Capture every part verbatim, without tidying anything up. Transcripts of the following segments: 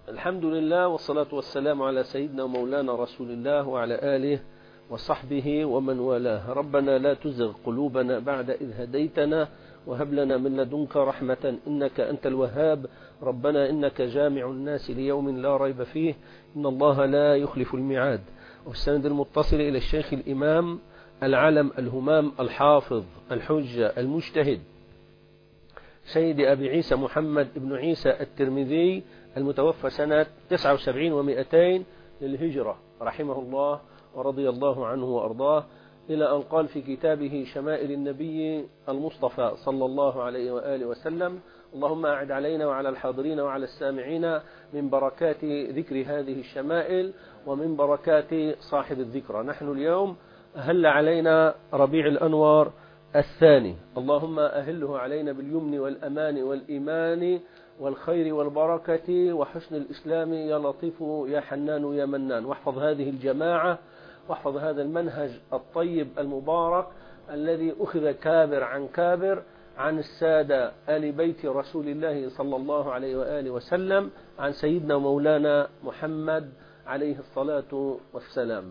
الحمد لله والصلاة والسلام على سيدنا ومولانا رسول الله وعلى آله وصحبه ومن والاه. ربنا لا تزغ قلوبنا بعد إذ هديتنا وهب لنا من لدنك رحمة إنك أنت الوهاب. ربنا إنك جامع الناس ليوم لا ريب فيه إن الله لا يخلف الميعاد. والسند المتصل إلى الشيخ الإمام العلم الهمام الحافظ الحجة المجتهد سيد أبي عيسى محمد بن عيسى الترمذي المتوفى سنة تسعة وسبعين ومئتين للهجرة رحمه الله ورضي الله عنه وأرضاه، إلى أن قال في كتابه شمائل النبي المصطفى صلى الله عليه وآله وسلم: اللهم أعد علينا وعلى الحاضرين وعلى السامعين من بركات ذكر هذه الشمائل ومن بركات صاحب الذكرى. نحن اليوم أهل علينا ربيع الأنوار الثاني، اللهم أهله علينا باليمن والأمان والإيمان والخير والبركة وحسن الإسلام يا لطيف يا حنان يا منان. واحفظ هذه الجماعة واحفظ هذا المنهج الطيب المبارك الذي أخذ كابر عن كابر عن السادة آل بيت رسول الله صلى الله عليه وآله وسلم، عن سيدنا ومولانا محمد عليه الصلاة والسلام.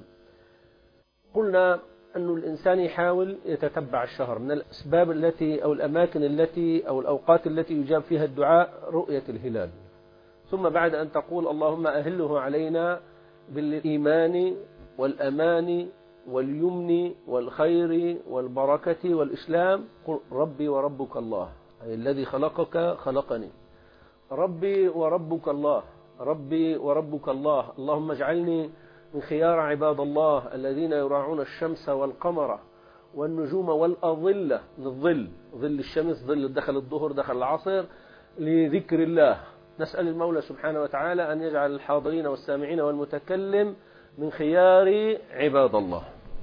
قلنا أن الإنسان يحاول يتتبع الشهر. من الأسباب التي أو الأماكن التي أو الأوقات التي يجاب فيها الدعاء رؤية الهلال، ثم بعد أن تقول اللهم أهله علينا بالإيمان والأمان واليمن والخير والبركة والإسلام، قل ربي وربك الله، أي الذي خلقك خلقني، ربي وربك الله، ربي وربك الله، اللهم اجعلني من خيار عباد الله الذين يراعون الشمس والقمر والنجوم والأظلة، للظل ظل الشمس، ظل دخل الظهر دخل العصر، لذكر الله. نسأل المولى سبحانه وتعالى أن يجعل الحاضرين والسامعين والمتكلم من خيار عباد الله.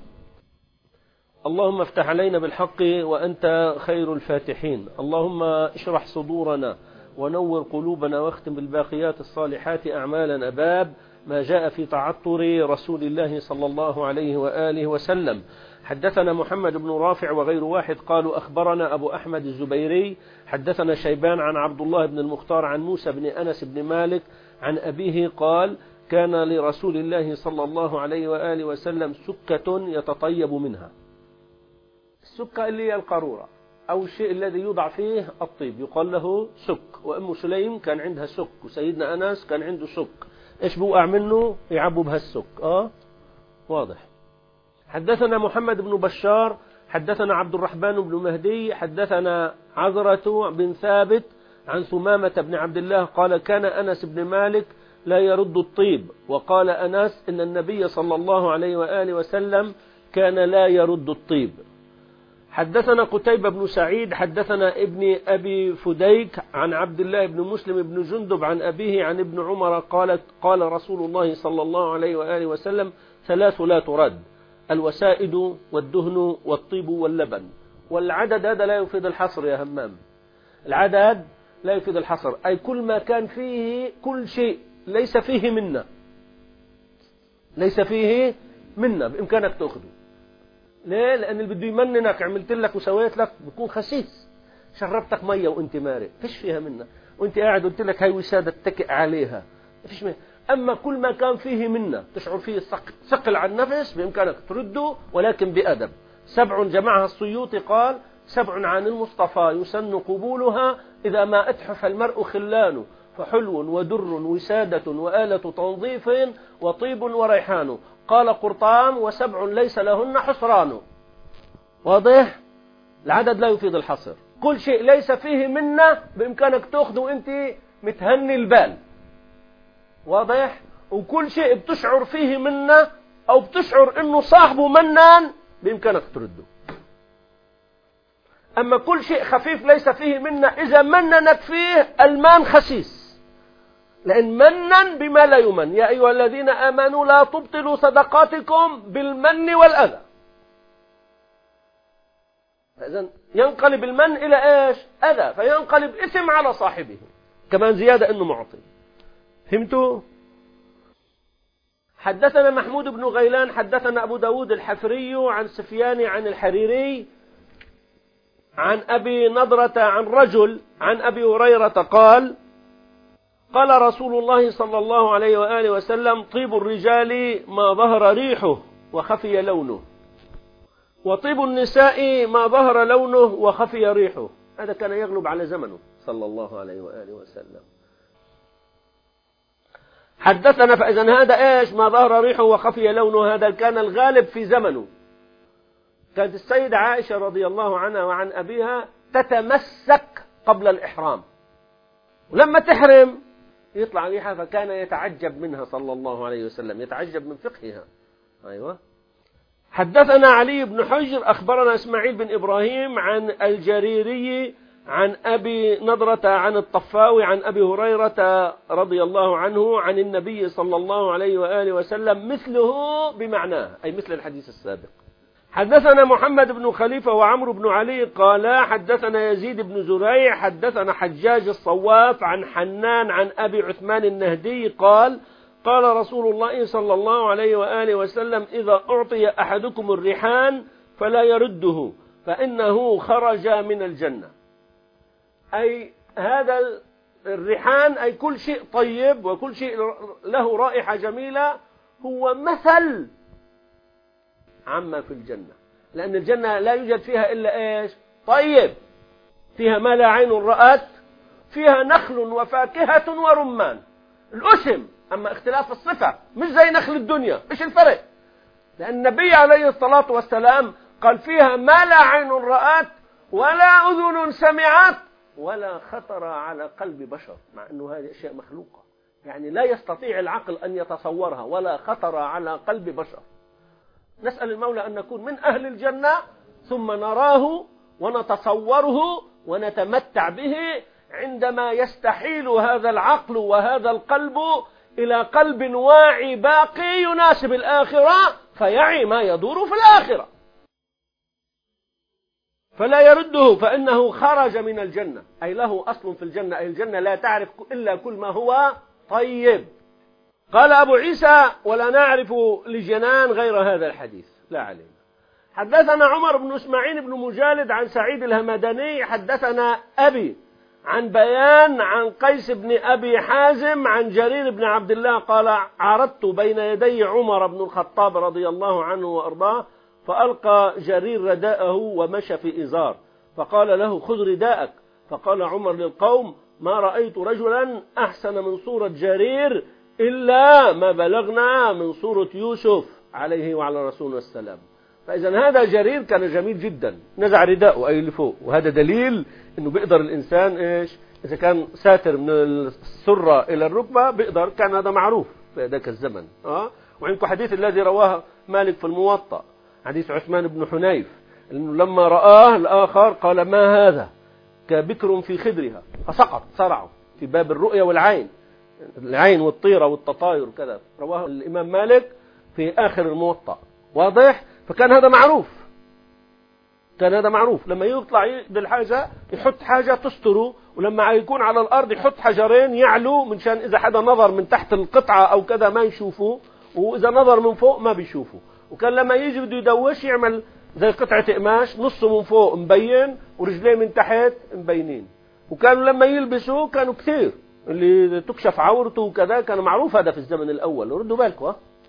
اللهم افتح علينا بالحق وأنت خير الفاتحين، اللهم اشرح صدورنا ونور قلوبنا واختم بالباقيات الصالحات أعمالنا. باب ما جاء في تعطر رسول الله صلى الله عليه وآله وسلم. حدثنا محمد بن رافع وغير واحد قالوا أخبرنا أبو أحمد الزبيري حدثنا شيبان عن عبد الله بن المختار عن موسى بن أنس بن مالك عن أبيه قال: كان لرسول الله صلى الله عليه وآله وسلم سكة يتطيب منها. السكة اللي هي القارورة أو الشيء الذي يوضع فيه الطيب يقال له سك. وأم سليم كان عندها سك، وسيدنا أنس كان عنده سك. إيش بوقع منه يعبوا بهالسك. آه واضح. حدثنا محمد بن بشار حدثنا عبد الرحمن بن مهدي حدثنا عذرة بن ثابت عن ثمامة بن عبد الله قال: كان أنس بن مالك لا يرد الطيب. وقال أنس إن النبي صلى الله عليه وآله وسلم كان لا يرد الطيب. حدثنا قتيبة بن سعيد حدثنا ابن أبي فديك عن عبد الله بن مسلم بن جندب عن أبيه عن ابن عمر قال: قال رسول الله صلى الله عليه وآله وسلم: ثلاث لا ترد: الوسائد والدهن والطيب واللبن. والعدد هذا لا يفيد الحصر يا همام، العدد لا يفيد الحصر، أي كل ما كان فيه كل شيء ليس فيه منا، ليس فيه منا بإمكانك تأخذه. ليه؟ لأن اللي بده يمننك عملت لك وسويت لك بيكون خسيس. شربتك مية وانت مارق فيش فيها منا، وانت قاعد قلت لك هاي وسادة اتكئ عليها فيش منها. أما كل ما كان فيه منا تشعر فيه ثقل على النفس بإمكانك ترده، ولكن بأدب. سبع جمعها السيوطي قال: سبع عن المصطفى يسن قبولها إذا ما أتحف المرء خلان، فحلو ودر وسادة وآلة تنظيف وطيب وريحان. قال قرطام: وسبع ليس لهن حصران. واضح؟ العدد لا يفيد الحصر، كل شيء ليس فيه منا بإمكانك تأخذه وانت متهني البال. واضح؟ وكل شيء بتشعر فيه منا أو بتشعر إنه صاحبه منان بإمكانك ترده. أما كل شيء خفيف ليس فيه منا إذا مننك فيه المان خسيس، لأن منن بما لا يمن. يا أيها الذين آمنوا لا تبطلوا صدقاتكم بالمن والأذى. فإذن ينقلب المن إلى إيش؟ أذى، فينقلب إثم على صاحبه، كمان زيادة إنه معطي. فهمتوا؟ حدثنا محمود بن غيلان حدثنا أبو داود الحفري عن سفيان عن الحريري عن أبي نضرة عن رجل عن أبي هريرة قال: قال رسول الله صلى الله عليه وآله وسلم: طيب الرجال ما ظهر ريحه وخفي لونه، وطيب النساء ما ظهر لونه وخفي ريحه. هذا كان يغلب على زمنه صلى الله عليه وآله وسلم. حدثنا فإذا هذا إيش ما ظهر ريحه وخفي لونه، هذا كان الغالب في زمنه. كانت السيدة عائشة رضي الله عنها وعن أبيها تتمسك قبل الإحرام، ولما تحرم يطلع ريحها، فكان يتعجب منها صلى الله عليه وسلم، يتعجب من فقهها. أيوة. حدثنا علي بن حجر أخبرنا إسماعيل بن إبراهيم عن الجريري عن أبي نضرة عن الطفاوي عن أبي هريرة رضي الله عنه عن النبي صلى الله عليه وآله وسلم مثله بمعناه، أي مثل الحديث السابق. حدثنا محمد بن خليفة وعمرو بن علي قال حدثنا يزيد بن زريع حدثنا حجاج الصواف عن حنان عن أبي عثمان النهدي قال قال رسول الله صلى الله عليه وآله وسلم: إذا أعطي أحدكم الريحان فلا يرده فإنه خرج من الجنة. أي هذا الريحان أي كل شيء طيب وكل شيء له رائحة جميلة هو مثل عما في الجنة، لأن الجنة لا يوجد فيها إلا إيش؟ طيب، فيها ما لا عين رأت، فيها نخل وفاكهة ورمان. الأسم أما اختلاف الصفة، مش زي نخل الدنيا. مش الفرق؟ لأن النبي عليه الصلاة والسلام قال فيها ما لا عين رأت ولا أذن سمعت ولا خطر على قلب بشر، مع أنه هذه أشياء مخلوقة، يعني لا يستطيع العقل أن يتصورها، ولا خطر على قلب بشر. نسأل المولى أن نكون من أهل الجنة ثم نراه ونتصوره ونتمتع به عندما يستحيل هذا العقل وهذا القلب إلى قلب واعي باقي يناسب الآخرة فيعي ما يدور في الآخرة. فلا يرده فإنه خرج من الجنة، أي له أصل في الجنة، أي الجنة لا تعرف إلا كل ما هو طيب. قال أبو عيسى: ولا نعرف لجنان غير هذا الحديث، لا علينا. حدثنا عمر بن إسماعيل بن مجالد عن سعيد الهمداني حدثنا أبي عن بيان عن قيس بن أبي حازم عن جرير بن عبد الله قال: عرضت بين يدي عمر بن الخطاب رضي الله عنه وأرضاه، فألقى جرير رداءه ومشى في إزار، فقال له: خذ رداءك. فقال عمر للقوم: ما رأيت رجلا أحسن من صورة جرير إلا ما بلغنا من صورة يوسف عليه وعلى رسوله السلام. فإذا هذا جرير كان جميل جدا، نزع رداءه أي اللي فوق، وهذا دليل أنه بيقدر الإنسان إيش إذا كان ساتر من السرة إلى الركبة بيقدر، كان هذا معروف في ذاك الزمن. أه؟ وعندكم حديث الذي رواه مالك في الموطأ، حديث عثمان بن حنيف، أنه لما رآه الآخر قال: ما هذا؟ كبكر في خدرها، فسقط صرعه في باب الرؤية والعين، العين والطيرة والتطاير كذا، رواه الإمام مالك في آخر الموطأ. واضح؟ فكان هذا معروف، كان هذا معروف. لما يطلع يقضي الحاجة يحط حاجة تستره، ولما يكون على الأرض يحط حجرين يعلو منشان إذا حدا نظر من تحت القطعة أو كذا ما يشوفه، وإذا نظر من فوق ما بيشوفه. وكان لما يجي بده يدوش يعمل زي قطعة قماش، نصه من فوق مبين ورجليه من تحت مبينين. وكانوا لما يلبسوا كانوا كثير اللي تكشف عورته وكذا، كان معروف هذا في الزمن الأول. ردوا بالكم.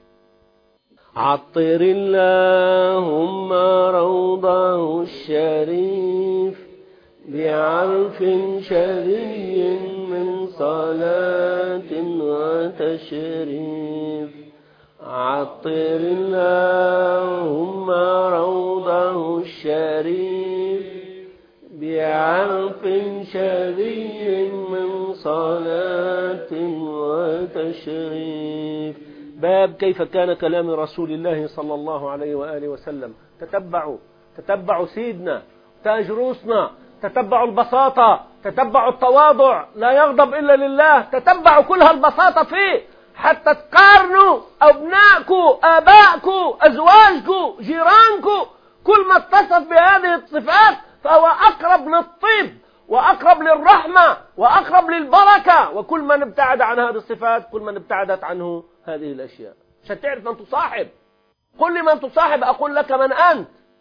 عطر اللهم روضه الشريف بعرف شري من صلاة وتشريف. عطر اللهم روضه الشريف بعرف شري من صلاة وتشريف. باب كيف كان كلام رسول الله صلى الله عليه وآله وسلم. تتبعوا تتبعوا سيدنا، تاج رؤوسنا، تتبعوا البساطة، تتبعوا التواضع، لا يغضب إلا لله، تتبعوا كل هالبساطة فيه حتى تقارنوا أبنائكم، آبائكم، أزواجكم، جيرانكم، كل ما اتصف بهذه الصفات فهو أقرب للطيب وأقرب للرحمة وأقرب للبركة. وكل من ابتعد عن هذه الصفات كل من ابتعدت عنه هذه الأشياء. عشان تعرف من تصاحب. قل لي من تصاحب أقول لك من أنت.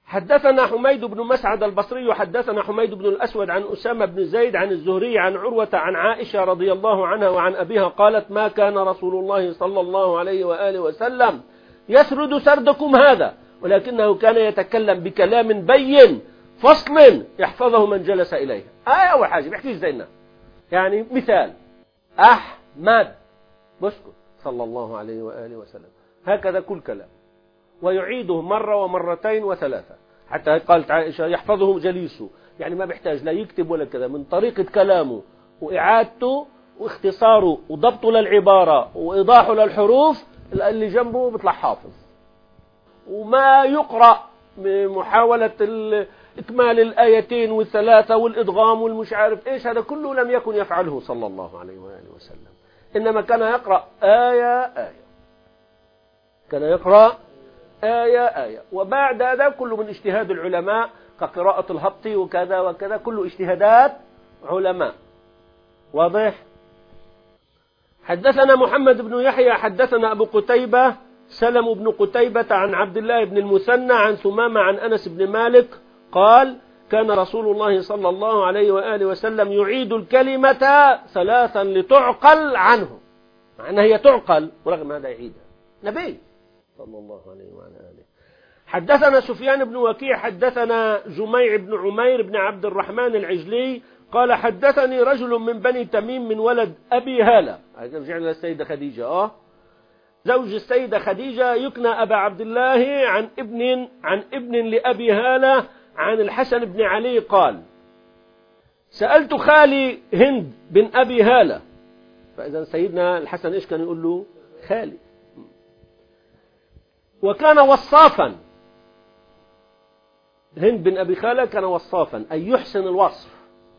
حدثنا حميد بن مسعد البصري حدثنا حميد بن الأسود عن أسامة بن زيد عن الزهري عن عروة عن عائشة رضي الله عنها وعن أبيها قالت ما كان رسول الله صلى الله عليه وآله وسلم يسرد سردكم هذا ولكنه كان يتكلم بكلام بين فصل يحفظه من جلس إليه. آية أول حاجة بيحكي زينا يعني مثال أحمد بسكت صلى الله عليه وآله وسلم هكذا كل كلام ويعيده مرة ومرتين وثلاثة حتى قالت عائشة يحفظه جليسه يعني ما بيحتاج لا يكتب ولا كذا من طريقة كلامه وإعادته واختصاره وضبطه للعبارة وإيضاحه للحروف اللي جنبه بيطلع حافظ. وما يقرأ بمحاولة إكمال الآيتين والثلاثة والإدغام والمش عارف إيش هذا كله لم يكن يفعله صلى الله عليه وآله وسلم إنما كان يقرأ آية آية كان يقرأ آية آية وبعد هذا كله من اجتهاد العلماء كقراءة الهبطي وكذا وكذا كله اجتهادات علماء. واضح؟ حدثنا محمد بن يحيى حدثنا أبو قتيبة سلم بن قتيبة عن عبد الله بن المثنى عن ثمامة عن أنس بن مالك قال كان رسول الله صلى الله عليه وآله وسلم يعيد الكلمة ثلاثا لتعقل عنه مع أنها هي تعقل ورغم هذا يعيدها نبي صلى الله عليه وعلى آله. حدثنا سفيان بن وكيع حدثنا جميع بن عمير بن عبد الرحمن العجلي قال حدثني رجل من بني تميم من ولد أبي هالة رجعنا للسيدة خديجة آه زوج السيدة خديجة يكنى أبا عبد الله عن ابن عن ابن لأبي هالة عن الحسن بن علي قال سألت خالي هند بن أبي هالة فإذا سيدنا الحسن إيش كان يقول له خالي وكان وصافا هند بن أبي خالة كان وصافا أي يحسن الوصف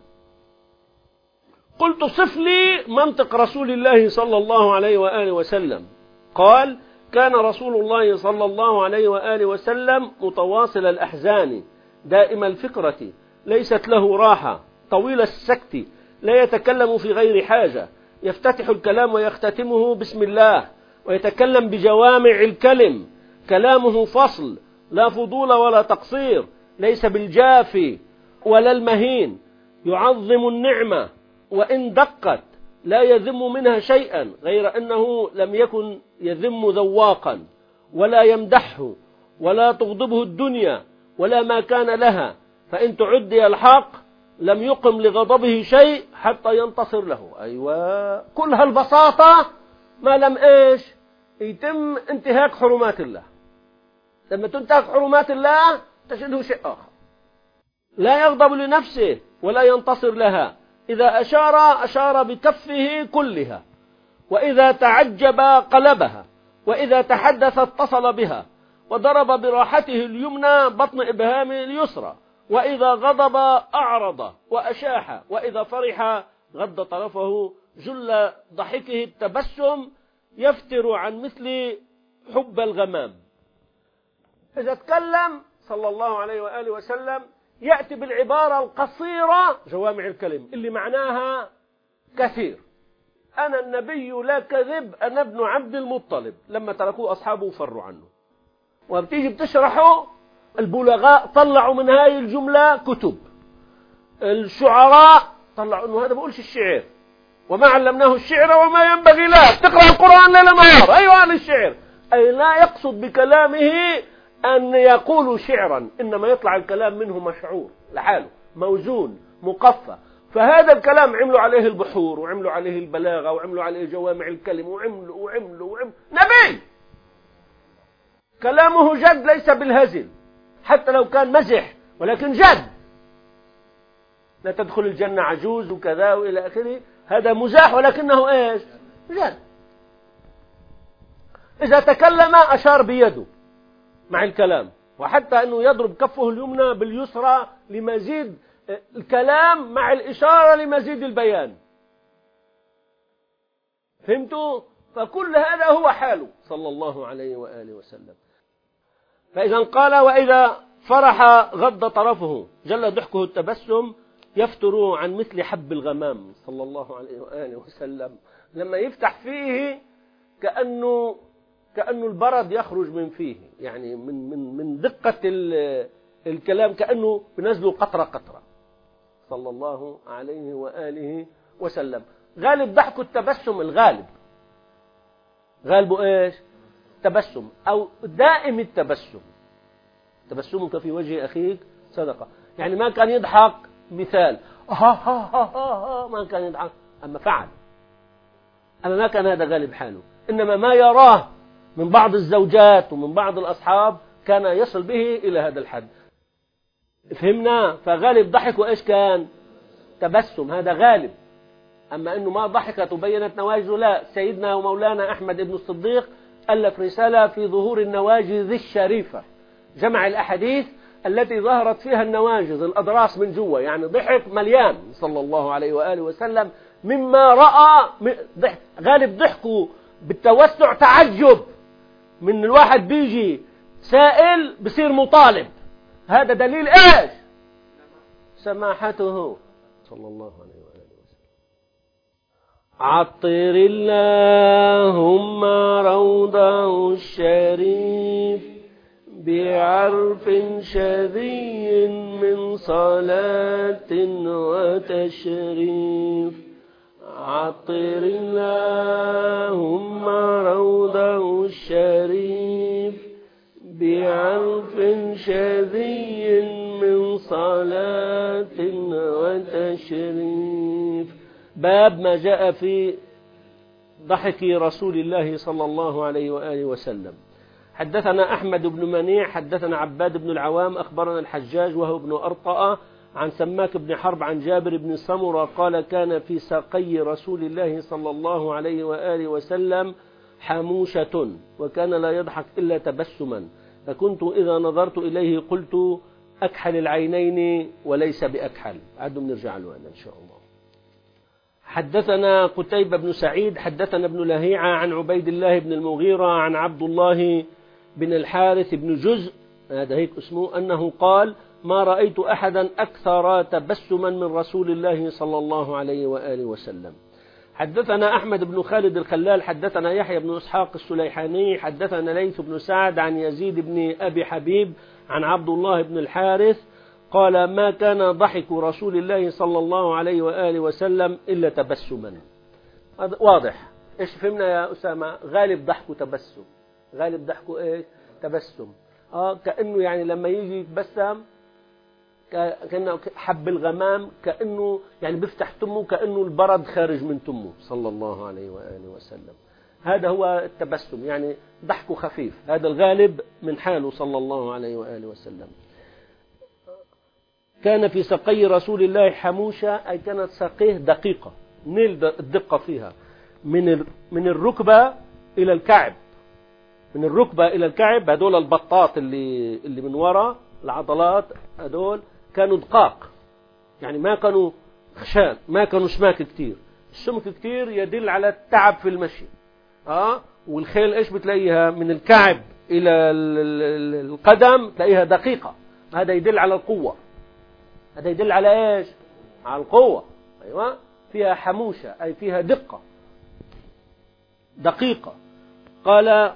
قلت صف لي منطق رسول الله صلى الله عليه وآله وسلم قال كان رسول الله صلى الله عليه وآله وسلم متواصل الأحزان دائم الفكرة ليست له راحة طويل السكت لا يتكلم في غير حاجة يفتتح الكلام ويختتمه بسم الله ويتكلم بجوامع الكلم كلامه فصل لا فضول ولا تقصير ليس بالجافي ولا المهين يعظم النعمة وإن دقت لا يذم منها شيئا غير أنه لم يكن يذم ذواقا ولا يمدحه ولا تغضبه الدنيا ولا ما كان لها فإن تعدي الحق لم يقم لغضبه شيء حتى ينتصر له. أيوة كل هالبساطة ما لم إيش يتم انتهاك حرمات الله. لما تنتهك حرمات الله تجده شيء آخر لا يغضب لنفسه ولا ينتصر لها. إذا أشار أشار بكفه كلها وإذا تعجب قلبها وإذا تحدث اتصل بها وضرب براحته اليمنى بطن إبهامه اليسرى وإذا غضب أعرض وأشاح وإذا فرح غض طرفه جل ضحكه التبسم يفتر عن مثل حب الغمام. إذا تكلم صلى الله عليه وآله وسلم يأتي بالعبارة القصيرة جوامع الكلم اللي معناها كثير. أنا النبي لا كذب أنا ابن عبد المطلب لما تركوه أصحابه وفروا عنه وبتيجي بتشرحه البلغاء طلعوا من هاي الجملة كتب الشعراء طلعوا أنه هذا بقولش الشعر وما علمناه الشعر وما ينبغي له تقرأ القرآن ليل نهار أيوة الشعر أي لا يقصد بكلامه أن يقولوا شعرا إنما يطلع الكلام منه مشعور لحاله موزون مقفى. فهذا الكلام عملوا عليه البحور وعملوا عليه البلاغة وعملوا عليه جوامع الكلم وعملوا وعملوا وعملوا نبي كلامه جد ليس بالهزل حتى لو كان مزح ولكن جد. لا تدخل الجنة عجوز وكذا وإلى آخره هذا مزاح ولكنه إيش جد. إذا تكلم أشار بيده مع الكلام وحتى أنه يضرب كفه اليمنى باليسرى لمزيد الكلام مع الإشارة لمزيد البيان. فهمتوا؟ فكل هذا هو حاله صلى الله عليه وآله وسلم. فإذا قال وإذا فرح غض طرفه جل ضحكه التبسم يفتر عن مثل حب الغمام صلى الله عليه وآله وسلم. لما يفتح فيه كأنه كأنه البرد يخرج من فيه يعني من من من دقة الكلام كأنه بنزله قطرة قطرة صلى الله عليه وآله وسلم. غالب ضحكه التبسم، الغالب غالبه إيش؟ تبسم أو دائم التبسم. تبسمك في وجه أخيك صدقة. يعني ما كان يضحك مثال ها ها ها ها ما كان يضحك، أما فعل، أما ما كان هذا غالب حاله. إنما ما يراه من بعض الزوجات ومن بعض الأصحاب كان يصل به إلى هذا الحد. فهمنا؟ فغالب ضحكه إيش كان؟ تبسم، هذا غالب. أما أنه ما ضحكت وبينت نواجذه لا. سيدنا ومولانا أحمد بن الصديق ألف رسالة في ظهور النواجذ الشريفة، جمع الأحاديث التي ظهرت فيها النواجذ الأضراس من جوا، يعني ضحك مليان صلى الله عليه وآله وسلم مما رأى. ضحك غالب ضحكه بالتوسع تعجب من الواحد بيجي سائل بصير مطالب. هذا دليل ايش؟ سماحته صلى الله عليه وآله وسلم. عطر اللهم روضه الشريف بعرف شذي من صلاة وتشريف. عطر اللهم روضه الشريف بعرف شذي من صلاة وتشريف. باب ما جاء في ضحك رسول الله صلى الله عليه وآله وسلم. حدثنا أحمد بن منيع حدثنا عباد بن العوام أخبرنا الحجاج وهو ابن أرطأ عن سماك بن حرب عن جابر بن سمرة قال كان في ساقي رسول الله صلى الله عليه وآله وسلم حموشة وكان لا يضحك إلا تبسما، فكنت إذا نظرت إليه قلت أكحل العينين وليس بأكحل. عدوا بنرجع له إن شاء الله. حدثنا قتيبة بن سعيد حدثنا ابن لهيعة عن عبيد الله بن المغيرة عن عبد الله بن الحارث بن جزء، هذا هيك اسمه، أنه قال ما رأيت أحدا أكثر تبسما من رسول الله صلى الله عليه وآله وسلم. حدثنا أحمد بن خالد الخلال حدثنا يحيى بن إسحاق السليحاني حدثنا ليث بن سعد عن يزيد بن أبي حبيب عن عبد الله بن الحارث قال ما كان ضحك رسول الله صلى الله عليه وآله وسلم إلا تبسما. هذا واضح. إيش فهمنا يا أسامة؟ غالب ضحكه تبسم. غالب ضحكه إيش؟ تبسم. آه كأنه يعني لما يجي يتبسم كأنه حب الغمام، كأنه يعني بيفتح تمه، كأنه البرد خارج من تمه صلى الله عليه وآله وسلم. هذا هو التبسم، يعني ضحكه خفيف. هذا الغالب من حاله صلى الله عليه وآله وسلم. كان في ساقي رسول الله حموشة، أي كانت ساقيه دقيقة، نيل الدقة فيها من من الركبة إلى الكعب، من الركبة إلى الكعب. هدول البطات اللي اللي من وراء العضلات هدول كانوا دقاق، يعني ما كانوا خشان، ما كانوا سماك كتير. السمك كتير يدل على التعب في المشي. اه والخيل ايش بتلاقيها من الكعب إلى القدم تلاقيها دقيقة، هذا يدل على القوة. هذا يدل على ايش؟ على القوة. ايوه فيها حموشة اي فيها دقة دقيقة. قال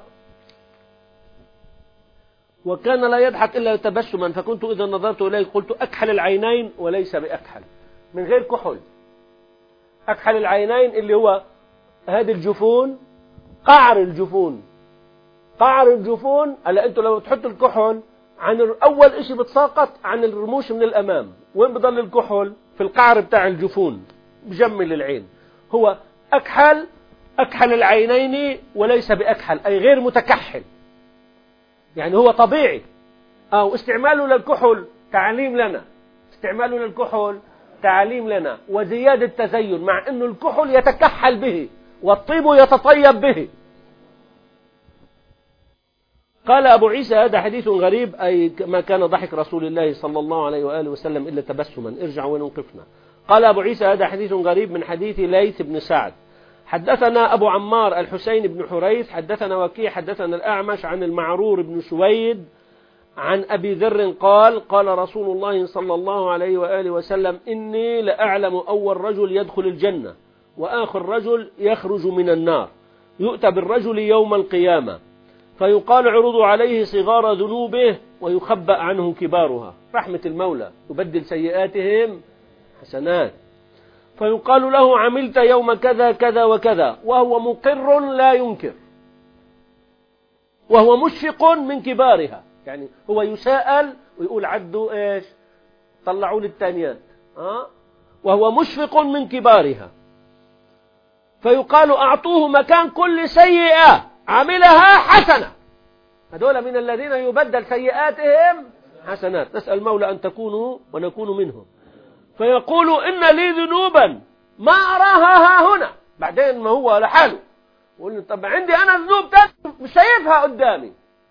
وكان لا يضحك إلا تبسما، فكنت إذا نظرت إليه قلت أكحل العينين وليس بأكحل، من غير كحل. أكحل العينين اللي هو هذه الجفون، قعر الجفون، قعر الجفون. هلا أنتوا لو تحط الكحل عن أول إشي بتساقط عن الرموش من الأمام، وين بضل الكحل؟ في القعر بتاع الجفون، بجمل العين. هو أكحل أكحل العينين وليس بأكحل، أي غير متكحل، يعني هو طبيعي. أو استعماله للكحل تعليم لنا، استعماله للكحل تعليم لنا وزيادة تزين، مع أنه الكحل يتكحل به والطيب يتطيب به. قال أبو عيسى هذا حديث غريب، أي ما كان ضحك رسول الله صلى الله عليه وآله وسلم إلا تبسما. ارجع وين وقفنا. قال أبو عيسى هذا حديث غريب من حديث ليث بن سعد. حدثنا أبو عمار الحسين بن حريث حدثنا وكيع حدثنا الأعمش عن المعرور بن سويد عن أبي ذر قال قال رسول الله صلى الله عليه وآله وسلم إني لأعلم أول رجل يدخل الجنة وآخر رجل يخرج من النار، يؤتى بالرجل يوم القيامة فيقال عرضوا عليه صغار ذنوبه ويخبأ عنهم كبارها. رحمة المولى، يبدل سيئاتهم حسنات. فيقال له عملت يوم كذا كذا وكذا، وهو مقر لا ينكر، وهو مشفق من كبارها. يعني هو يساءل ويقول عدوا ايش، طلعوا لي التانيات، أه؟ وهو مشفق من كبارها. فيقال أعطوه مكان كل سيئة عملها حسنة. هذول من الذين يبدل سيئاتهم حسنات. نسأل المولى أن تكونوا ونكون منهم. فيقول إن لي ذنوبا ما أراها ها هنا، بعدين ما هو لحاله يقول طب عندي أنا ذنوب تاني مش شايفها قدامي،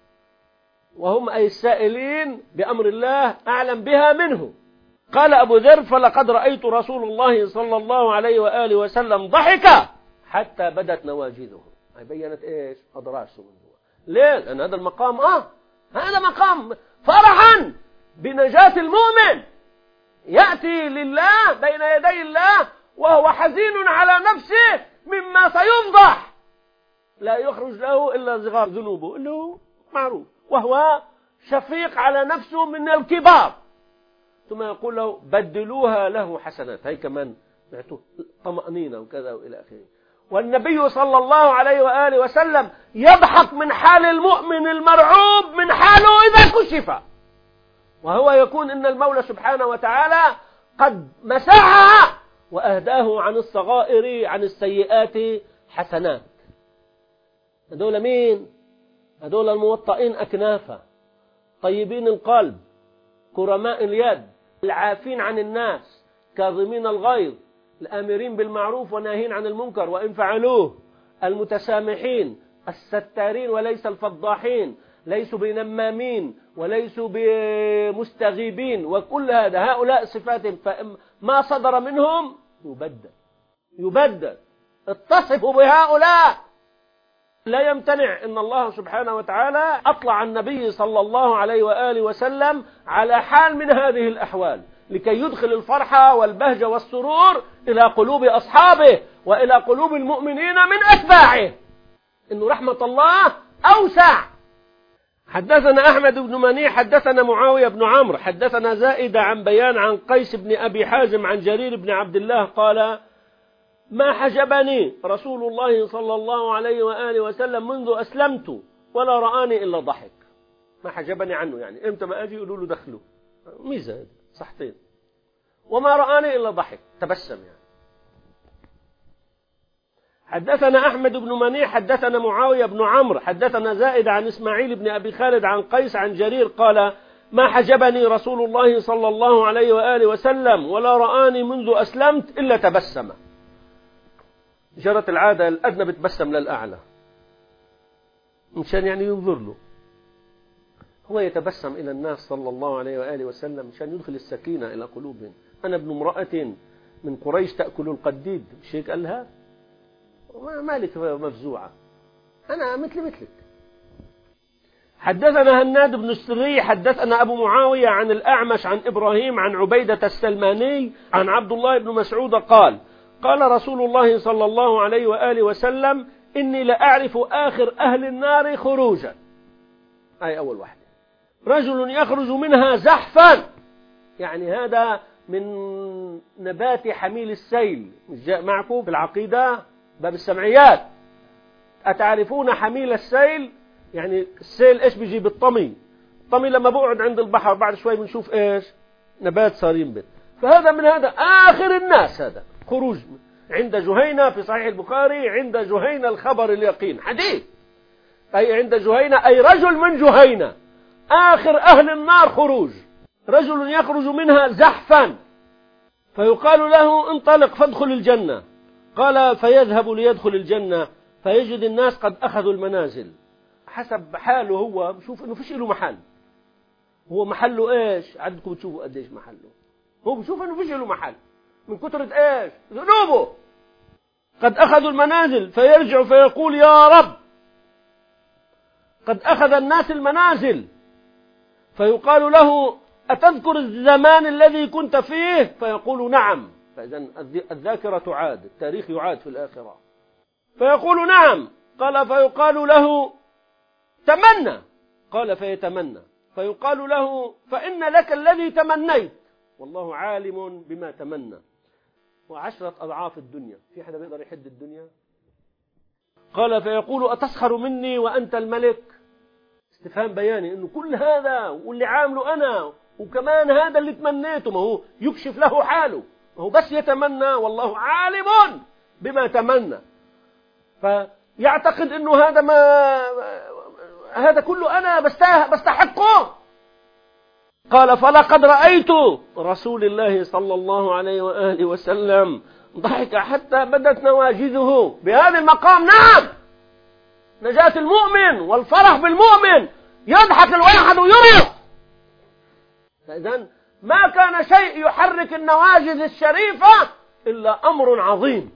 وهم أي السائلين بأمر الله أعلم بها منه. قال أبو ذر فلقد رأيت رسول الله صلى الله عليه وآله وسلم ضحك حتى بدت نواجذه. هي بيّنت إيش أضراسه من هو. ليه؟ لأن هذا المقام آه هذا مقام فرحا بنجاة المؤمن، يأتي لله بين يدي الله وهو حزين على نفسه مما سيفضح، لا يخرج له إلا صغار ذنوبه اللي هو معروف، وهو شفيق على نفسه من الكبار. ثم يقول له بدلوها له حسنات، هي كمان نعطوه طمأنينة وكذا وإلى آخره. والنبي صلى الله عليه وآله وسلم يضحك من حال المؤمن المرعوب من حاله إذا كشف، وهو يكون إن المولى سبحانه وتعالى قد مسحها وأهداه عن الصغائر عن السيئات حسنات. هذول مين؟ هذول الموطئين أكنافا، طيبين القلب، كرماء اليد، العافين عن الناس، كاظمين الغيظ، الآمرين بالمعروف وناهين عن المنكر وإن فعلوه، المتسامحين، الستارين وليس الفضاحين، ليسوا بنمامين وليسوا بمستغيبين، وكل هذا هؤلاء صفاتهم، فما صدر منهم يبدل يبدل. اتصفوا بهؤلاء. لا يمتنع إن الله سبحانه وتعالى أطلع النبي صلى الله عليه وآله وسلم على حال من هذه الأحوال لكي يدخل الفرحة والبهجة والسرور إلى قلوب أصحابه وإلى قلوب المؤمنين من أتباعه. إنه رحمة الله أوسع. حدثنا أحمد بن منيع حدثنا معاوية بن عمرو حدثنا زائدة عن بيان عن قيس بن أبي حازم عن جرير بن عبد الله قال ما حجبني رسول الله صلى الله عليه وآله وسلم منذ أسلمت ولا رآني إلا ضحك. ما حجبني عنه يعني إمتى ما أجي يقولوا له دخلوا ميزة صحتين، وما رآني إلا ضحك تبسم يعني. حدثنا أحمد بن منيع حدثنا معاوية بن عمرو حدثنا زائد عن إسماعيل بن أبي خالد عن قيس عن جرير قال ما حجبني رسول الله صلى الله عليه وآله وسلم ولا رآني منذ أسلمت إلا تبسم. جرت العادة الأدنى بتبسم للأعلى مشان يعني ينظر له. هو يتبسم إلى الناس صلى الله عليه وآله وسلم مشان يدخل السكينة إلى قلوبهم. أنا ابن امرأة من قريش تأكل القديد، مش هيك قالها؟ مالك مفزوعة، أنا مثل مثلك. حدثنا هناد بن السري حدثنا أبو معاوية عن الأعمش عن إبراهيم عن عبيدة السلماني عن عبد الله بن مسعود قال قال رسول الله صلى الله عليه وآله وسلم إني لأعرف آخر أهل النار خروجا. أي أول واحد رجل يخرج منها زحفا، يعني هذا من نبات حميل السيل، مش جاء معكم في العقيدة باب السمعيات. أتعرفون حميل السيل؟ يعني السيل إيش بيجي بالطمي، الطمي لما بقعد عند البحر بعد شوي بنشوف إيش نبات صار ينبت. فهذا من هذا آخر الناس، هذا خروج عند جهينة في صحيح البخاري، عند جهينة الخبر اليقين حديث، أي عند جهينة أي رجل من جهينة آخر أهل النار خروج، رجل يخرج منها زحفا فيقال له انطلق فادخل الجنة. قال فيذهب ليدخل الجنة فيجد الناس قد أخذوا المنازل حسب حاله، هو بشوف إنه فيش له محل. هو محله إيش؟ عندكم تشوفوا قديش محله، هو بشوف إنه فيش له محل من كثرة إيش ذنوبه. قد أخذوا المنازل فيرجع فيقول يا رب قد أخذ الناس المنازل. فيقال له أتذكر الزمان الذي كنت فيه؟ فيقول نعم. فإذن الذاكرة تعاد، التاريخ يعاد في الآخرة. فيقول نعم. قال فيقال له تمنى. قال فيتمنى. فيقال له فإن لك الذي تمنيت والله عالم بما تمنى، وعشرة أضعاف الدنيا. في حدا بيقدر يحد الدنيا؟ قال فيقول أتسخر مني وأنت الملك؟ استفهام بياني إنه كل هذا واللي عامله أنا وكمان هذا اللي تمنيته، ما هو يكشف له حاله، ما هو بس يتمنى والله عالم بما تمنى. فيعتقد إنه هذا ما هذا كله أنا بستحقه. قال فلقد رأيت رسول الله صلى الله عليه وآله وسلم ضحك حتى بدت نواجذه بهذا المقام. نعم، نجاة المؤمن والفرح بالمؤمن، يضحك الواحد ويريض. فإذن ما كان شيء يحرك النواجذ الشريفة إلا أمر عظيم.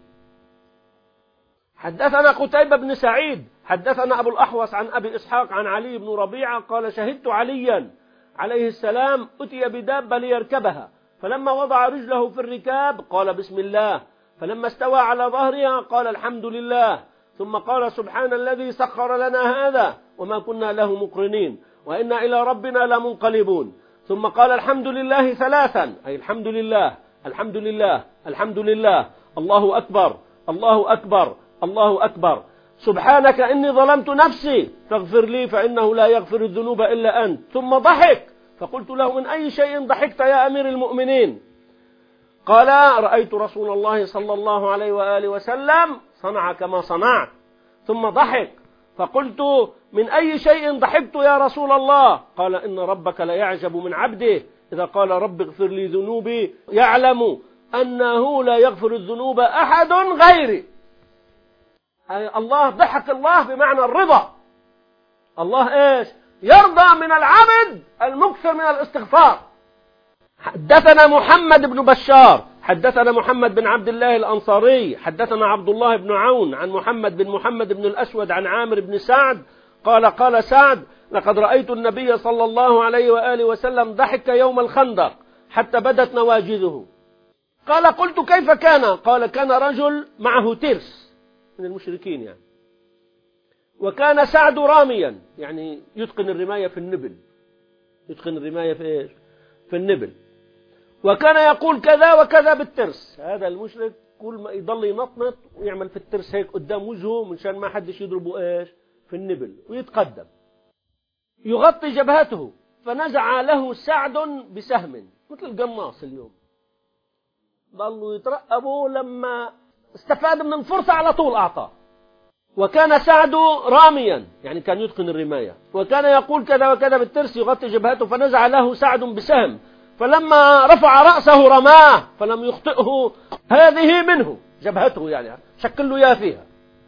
حدثنا قتيبة بن سعيد حدثنا أبو الأحوص عن أبي إسحاق عن علي بن ربيعة قال شهدت عليا عليه السلام أتي بدابة ليركبها، فلما وضع رجله في الركاب قال بسم الله، فلما استوى على ظهرها قال الحمد لله، ثم قال سبحان الذي سخر لنا هذا وما كنا له مقرنين وإنا إلى ربنا لمنقلبون، ثم قال الحمد لله ثلاثا، أي الحمد لله الحمد لله الحمد لله، الله أكبر الله أكبر الله أكبر، سبحانك إني ظلمت نفسي فاغفر لي فإنه لا يغفر الذنوب إلا أنت. ثم ضحك فقلت له من أي شيء ضحكت يا أمير المؤمنين؟ قال رأيت رسول الله صلى الله عليه وآله وسلم صنع كما صنعت. ثم ضحك فقلت من أي شيء ضحكت يا رسول الله؟ قال إن ربك لا يعجب من عبده إذا قال رب اغفر لي ذنوبي يعلم أنه لا يغفر الذنوب أحد غيري. أي الله ضحك الله بمعنى الرضا. الله إيش؟ يرضى من العبد المكثر من الاستغفار. حدثنا محمد بن بشار حدثنا محمد بن عبد الله الأنصاري حدثنا عبد الله بن عون عن محمد بن محمد بن الأسود عن عامر بن سعد قال قال سعد لقد رأيت النبي صلى الله عليه وآله وسلم ضحك يوم الخندق حتى بدت نواجذه. قال قلت كيف كان؟ قال كان رجل معه ترس من المشركين يعني، وكان سعد راميا يعني يتقن الرماية في النبل، يتقن الرماية في إيش؟ في النبل، وكان يقول كذا وكذا بالترس. هذا المشرك كل ما يضل ينطنط ويعمل في الترس هيك قدام وجهه منشان ما حدش يضربه إيش؟ في النبل، ويتقدم يغطي جبهته، فنزع له سعد بسهم مثل القناص اليوم، ضلوا يترقبوا لما استفاد من الفرصة على طول أعطاه. وكان سعد راميا يعني كان يتقن الرماية، وكان يقول كذا وكذا بالترس يغطي جبهته، فنزع له سعد بسهم، فلما رفع رأسه رماه فلم يخطئه هذه منه جبهته، يعني شكل له يا فيها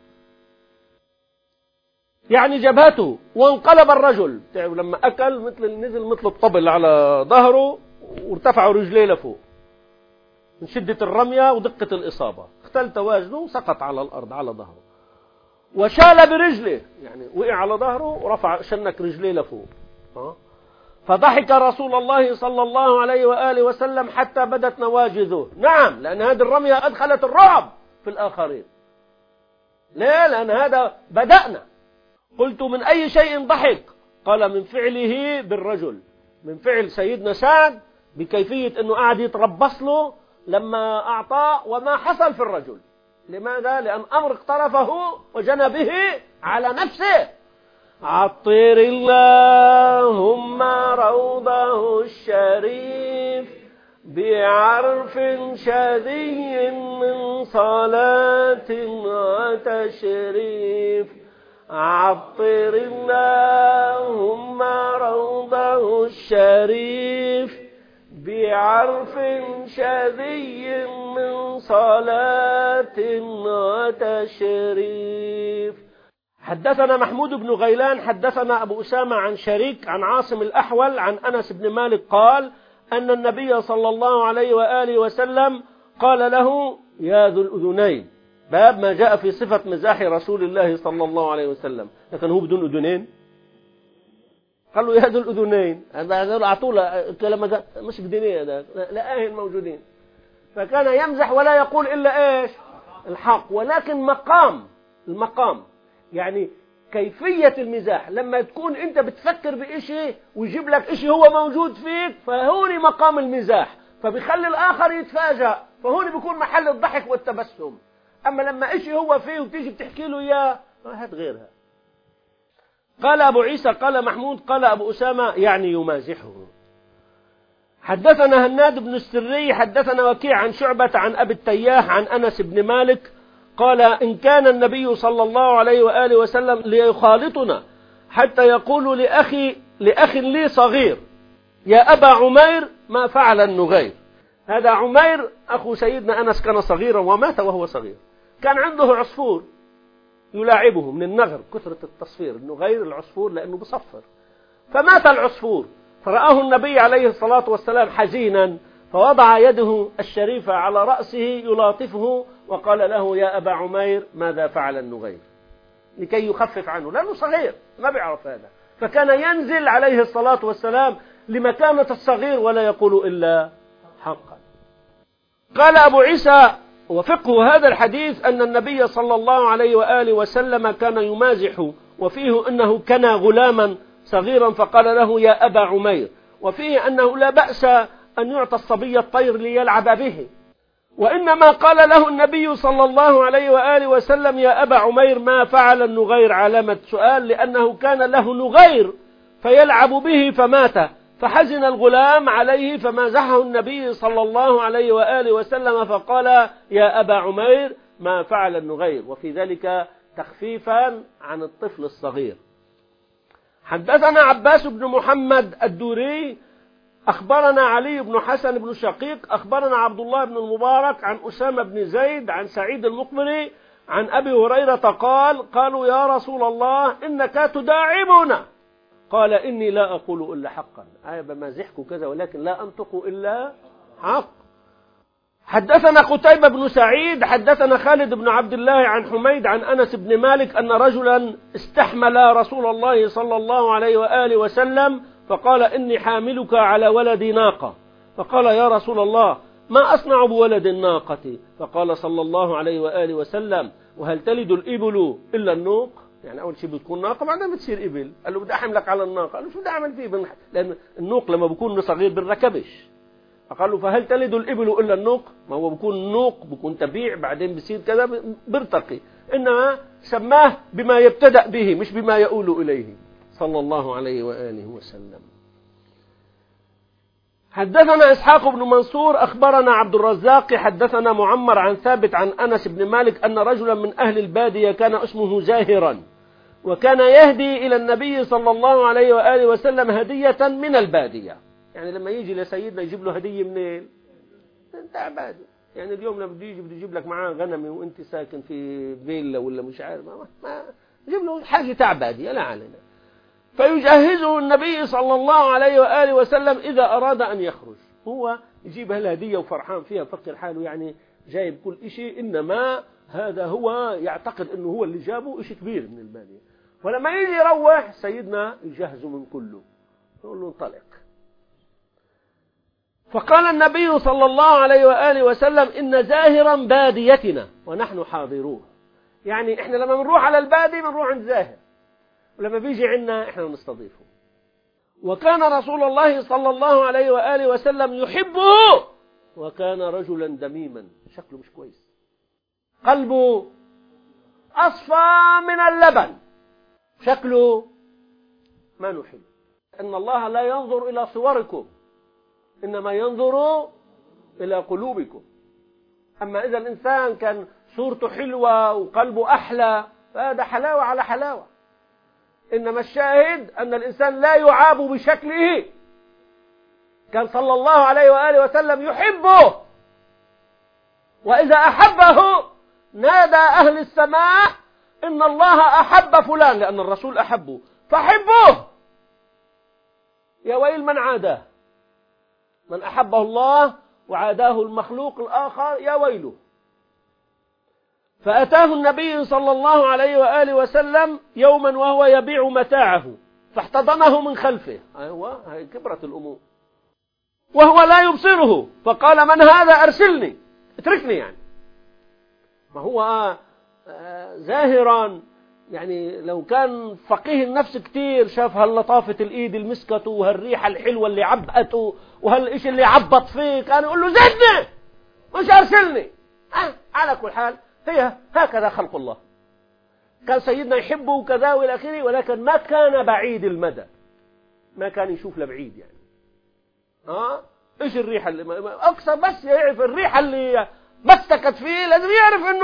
يعني جبهته، وانقلب الرجل لما أكل مثل نزل مثل الطبل على ظهره وارتفعوا رجليه لفوق من شدة الرمية ودقة الإصابة، اختل توازنه وسقط على الأرض على ظهره، وشال برجله يعني وقع على ظهره ورفع شنك رجليه لفوق. فضحك رسول الله صلى الله عليه وآله وسلم حتى بدت نواجذه. نعم، لأن هذه الرمية أدخلت الرعب في الآخرين. ليه؟ لأن هذا بدأنا. قلت من أي شيء ضحك؟ قال من فعله بالرجل، من فعل سيدنا سعد بكيفية أنه قاعد يتربص له لما أعطاه وما حصل في الرجل. لماذا؟ لأن أمر اقترفه وجنى به على نفسه. عطر اللهم روضه الشريف بعرف شذي من صلاة وتشريف. عطر اللهم روضه الشريف بعرف شذي من صلاة وتشريف. حدثنا محمود بن غيلان حدثنا أبو أسامة عن شريك عن عاصم الأحول عن أنس بن مالك قال أن النبي صلى الله عليه وآله وسلم قال له يا ذو الأذنين، باب ما جاء في صفة مزاح رسول الله صلى الله عليه وسلم، لكن هو بدون أذنين. قال له يا ذو الأذنين، هذا أعطوله كلمة مش بدينية، لا أهل موجودين، فكان يمزح ولا يقول إلا إيش؟ الحق. ولكن مقام المقام يعني كيفية المزاح لما تكون أنت بتفكر بإشي ويجيب لك إشي هو موجود فيك، فهوني مقام المزاح، فبيخلي الآخر يتفاجأ، فهوني بيكون محل الضحك والتبسم. أما لما إشي هو فيه وتيجي بتحكي له إياه هات غيرها. قال أبو عيسى قال محمود قال أبو أسامة يعني يمازحه. حدثنا هناد بن السري حدثنا وكيع عن شعبة عن أبي التياح عن أنس بن مالك قال إن كان النبي صلى الله عليه وآله وسلم ليخالطنا حتى يقول لأخي لأخ لي صغير يا أبا عمير ما فعل النغير. هذا عمير أخو سيدنا أنس كان صغيرا ومات وهو صغير، كان عنده عصفور يلاعبه من النغر، كثرة التصفير، النغير العصفور لأنه بصفر، فمات العصفور، فرآه النبي عليه الصلاة والسلام حزينا فوضع يده الشريفة على رأسه يلاطفه وقال له يا أبا عمير ماذا فعل النغير، لكي يخفف عنه لأنه صغير ما بيعرف هذا، فكان ينزل عليه الصلاة والسلام لمكانة الصغير ولا يقول إلا حقا. قال أبو عيسى وفقه هذا الحديث أن النبي صلى الله عليه وآله وسلم كان يمازح، وفيه أنه كان غلاما صغيرا فقال له يا أبا عمير، وفيه أنه لا بأس أن يعطى الصبي الطير ليلعب به، وإنما قال له النبي صلى الله عليه وآله وسلم يا أبا عمير ما فعل النغير علامة سؤال، لأنه كان له نغير فيلعب به فمات، فحزن الغلام عليه فمازحه النبي صلى الله عليه وآله وسلم فقال يا أبا عمير ما فعل النغير، وفي ذلك تخفيفا عن الطفل الصغير. حدثنا عباس بن محمد الدوري أخبرنا علي بن حسن بن شقيق أخبرنا عبد الله بن المبارك عن أسامة بن زيد عن سعيد المقبري عن أبي هريرة قال قالوا يا رسول الله إنك تداعبنا، قال إني لا أقول إلا حقا، أي بمازحك كذا ولكن لا أنطق إلا حق. حدثنا قتيبة بن سعيد حدثنا خالد بن عبد الله عن حميد عن أنس بن مالك أن رجلا استحمل رسول الله صلى الله عليه وآله وسلم فقال إني حاملك على ولد ناقة، فقال يا رسول الله ما أصنع بولد الناقة؟ فقال صلى الله عليه وآله وسلم وهل تلد الإبل إلا النوق؟ يعني أول شيء بتكون ناقة بعدين بتصير إبل. قال له بدي أحملك على الناقة، قال له شو بدي أعمل فيه بن... لأن النوق لما بيكون صغير بنركبش. فقال له فهل تلد الإبل إلا النوق؟ ما هو بيكون النوق بيكون تبيع بعدين بيصير كذا بيرتقي، إنما سماه بما يبتدأ به مش بما يؤول إليه صلى الله عليه وآله وسلم. حدثنا إسحاق بن منصور أخبرنا عبد الرزاق حدثنا معمر عن ثابت عن أنس بن مالك أن رجلا من أهل البادية كان اسمه زاهرا، وكان يهدي إلى النبي صلى الله عليه وآله وسلم هدية من البادية. يعني لما يجي لسيدنا يجيب له هدية منين؟ انت عبادي. يعني اليوم لما بده يجي بده يجيب لك معاه غنمي وانت ساكن في فيلا ولا مش عارف ما, ما يجيب له حاجة تعبادية لا علينا. فيجهزه النبي صلى الله عليه وآله وسلم إذا أراد أن يخرج، هو يجيب هالهدية وفرحان فيها فكر حاله يعني جايب كل شيء، إنما هذا هو يعتقد أنه هو اللي جابه شيء كبير من البادية. ولما يجي يروح سيدنا يجهزه من كله يقول له انطلق. فقال النبي صلى الله عليه وآله وسلم إن زاهرا باديتنا ونحن حاضروه، يعني إحنا لما بنروح على البادي بنروح عند زاهر، ولما بيجي عنا إحنا نستضيفه. وكان رسول الله صلى الله عليه وآله وسلم يحبه، وكان رجلا دميما شكله مش كويس، قلبه أصفى من اللبن، شكله ما نحب. إن الله لا ينظر إلى صوركم إنما ينظر إلى قلوبكم. أما إذا الإنسان كان صورته حلوة وقلبه أحلى فهذا حلاوة على حلاوة. إنما الشاهد أن الإنسان لا يعاب بشكله. كان صلى الله عليه وآله وسلم يحبه، وإذا أحبه نادى أهل السماء إن الله أحب فلان لأن الرسول أحبه فحبوه. يا ويل من عاداه، من أحبه الله وعاداه المخلوق الآخر يا ويله. فأتاه النبي صلى الله عليه وآله وسلم يوما وهو يبيع متاعه فاحتضنه من خلفه، أيوة هي كبرت الأمور، وهو لا يبصره، فقال من هذا؟ أرسلني، اتركني. يعني ما هو زاهرا يعني لو كان فقيه النفس كتير شاف هاللطافة الإيد المسكته وهالريحة الحلوة اللي عبقته وهالإشي اللي عبط فيه كان يقول له زدني مش أرسلني. أه على كل حال هي هكذا خلق الله. كان سيدنا يحبه وكذا والى اخره، ولكن ما كان بعيد المدى، ما كان يشوف لبعيد يعني. اه ايش الريحه اللي اقصى بس يعرف الريحه اللي مسكت فيه، لازم يعرف انه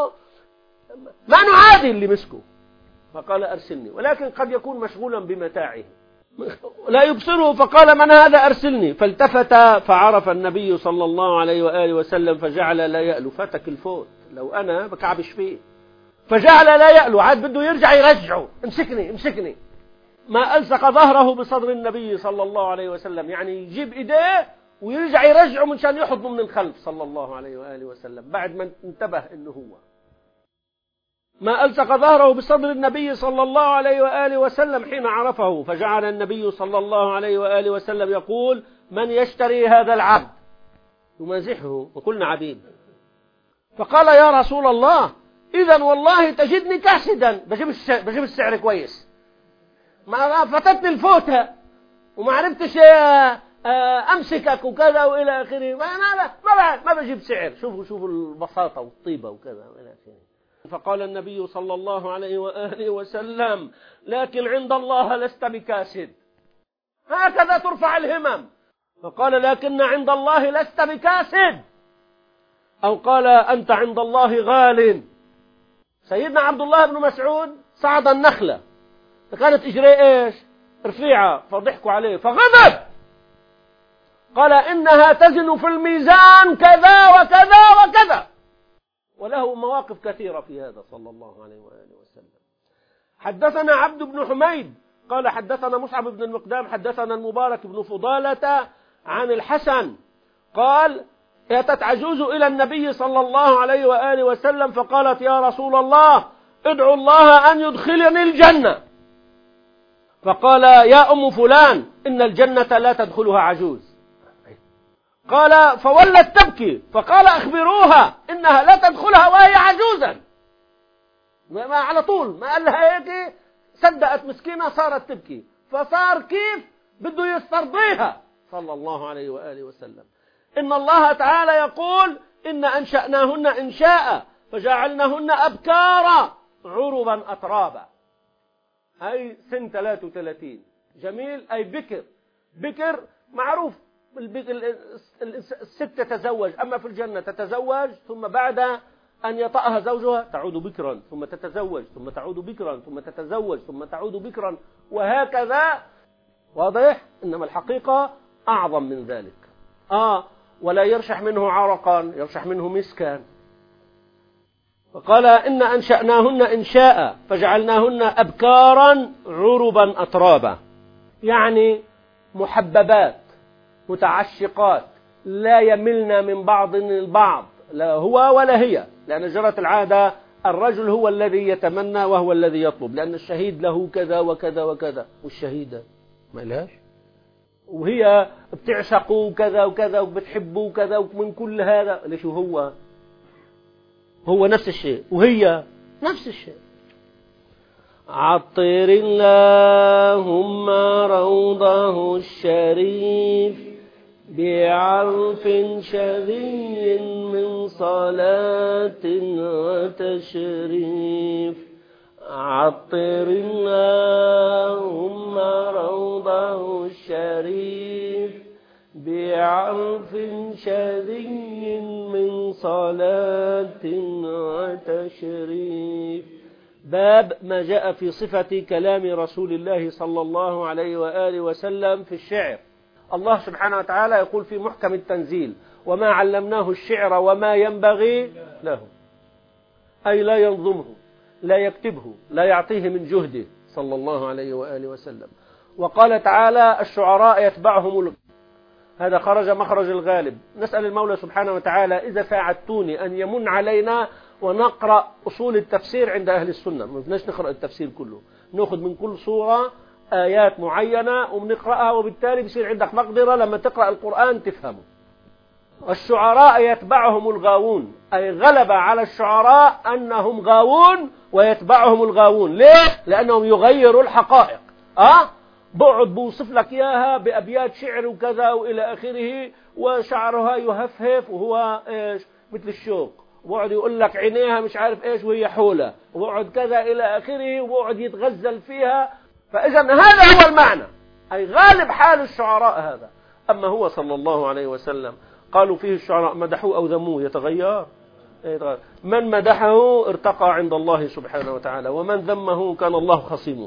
ما انه عادي اللي مسكه. فقال ارسلني، ولكن قد يكون مشغولا بمتاعه لا يبصره، فقال من هذا ارسلني. فالتفت فعرف النبي صلى الله عليه واله وسلم فجعل لا يألو. فتك الفوت لو انا بكعبش فيه. فجعل لا يألو، عاد بده يرجع يرجعه، امسكني امسكني. ما ألصق ظهره بصدر النبي صلى الله عليه وسلم، يعني يجيب إيديه ويرجع يرجعه من شان يحضنه من الخلف صلى الله عليه وآله وسلم بعد ما انتبه إنه هو. ما ألصق ظهره بصدر النبي صلى الله عليه وآله وسلم حين عرفه. فجعل النبي صلى الله عليه وآله وسلم يقول من يشتري هذا العبد، يمازحه وكلنا عبيد. فقال يا رسول الله إذن والله تجدني كاسدا، بجيب بجيب السعر كويس، ما فتتني الفوتة وما عرفتش أمسكك وكذا وإلى آخره، ما ما ما بجيب سعر. شوفوا شوفوا البساطة والطيبة وكذا وإلى آخره. فقال النبي صلى الله عليه وآله وسلم لكن عند الله لست بكاسد، هكذا ترفع الهمم. فقال لكن عند الله لست بكاسد، أو قال أنت عند الله غال. سيدنا عبد الله بن مسعود صعد النخلة فكانت إجريه إيش رفيعة، فضحكوا عليه فغضب، قال إنها تزن في الميزان كذا وكذا وكذا. وله مواقف كثيرة في هذا صلى الله عليه وآله وسلم. حدثنا عبد بن حميد قال حدثنا مصعب بن المقدام حدثنا المبارك بن فضالة عن الحسن قال أتت عجوز إلى النبي صلى الله عليه وآله وسلم فقالت يا رسول الله ادعو الله أن يدخلني الجنة. فقال يا أم فلان إن الجنة لا تدخلها عجوز. قال فولت تبكي، فقال أخبروها إنها لا تدخلها وهي عجوزا. ما على طول ما قال لها هيك، صدقت مسكينة صارت تبكي، فصار كيف بده يسترضيها صلى الله عليه وآله وسلم. إن الله تعالى يقول إن أنشأناهن إنشاء فجعلناهن أبكارا عربا أترابا، أي سن ثلاثة وثلاثين. جميل، أي بكر. بكر معروف، الست تتزوج، أما في الجنة تتزوج ثم بعد أن يطأها زوجها تعود بكرا ثم تتزوج ثم تعود بكرا ثم تتزوج ثم تعود بكرا وهكذا. واضح؟ إنما الحقيقة أعظم من ذلك. آه ولا يرشح منه عرقا، يرشح منه مسكا. فقال إن أنشأناهن إنشاء فجعلناهن أبكارا عربا أترابا، يعني محببات متعشقات لا يملن من بعض البعض، لا هو ولا هي، لأن جرت العادة الرجل هو الذي يتمنى وهو الذي يطلب، لأن الشهيد له كذا وكذا وكذا والشهيدة ما لهاش، وهي بتعشقه وكذا وكذا وبتحبه وكذا ومن كل هذا. ليش هو هو نفس الشيء وهي نفس الشيء. عطر اللهم روضه الشريف بعرف شذي من صلاة وتشريف. عطر اللهم روضه الشريف بعرف شذي من صلاة وتشريف. باب ما جاء في صفة كلام رسول الله صلى الله عليه وآله وسلم في الشعر. الله سبحانه وتعالى يقول في محكم التنزيل وما علمناه الشعر وما ينبغي له، أي لا ينظمه لا يكتبه لا يعطيه من جهده صلى الله عليه وآله وسلم. وقال تعالى الشعراء يتبعهم ال... هذا خرج مخرج الغالب. نسأل المولى سبحانه وتعالى إذا ساعدتوني أن يمن علينا ونقرأ أصول التفسير عند أهل السنة، ما بدناش نقرأ التفسير كله، نأخذ من كل صورة آيات معينة وبنقرأها، وبالتالي بيصير عندك مقدرة لما تقرأ القرآن تفهمه. الشعراء يتبعهم الغاوون، أي غلب على الشعراء أنهم غاوون ويتبعهم الغاوون. ليه؟ لأنهم يغيروا الحقائق. أه؟ بقعد بوصف لك إياها بأبيات شعر وكذا وإلى آخره، وشعرها يهفهف وهو إيش مثل الشوق، وبقعد يقول لك عينيها مش عارف إيش وهي حولة، وبقعد كذا إلى آخره، وبقعد يتغزل فيها. فإذا هذا هو المعنى، أي غالب حال الشعراء هذا. أما هو صلى الله عليه وسلم قالوا فيه الشعراء مدحوه أو ذموه يتغير. من مدحه ارتقى عند الله سبحانه وتعالى، ومن ذمه كان الله خصيمه.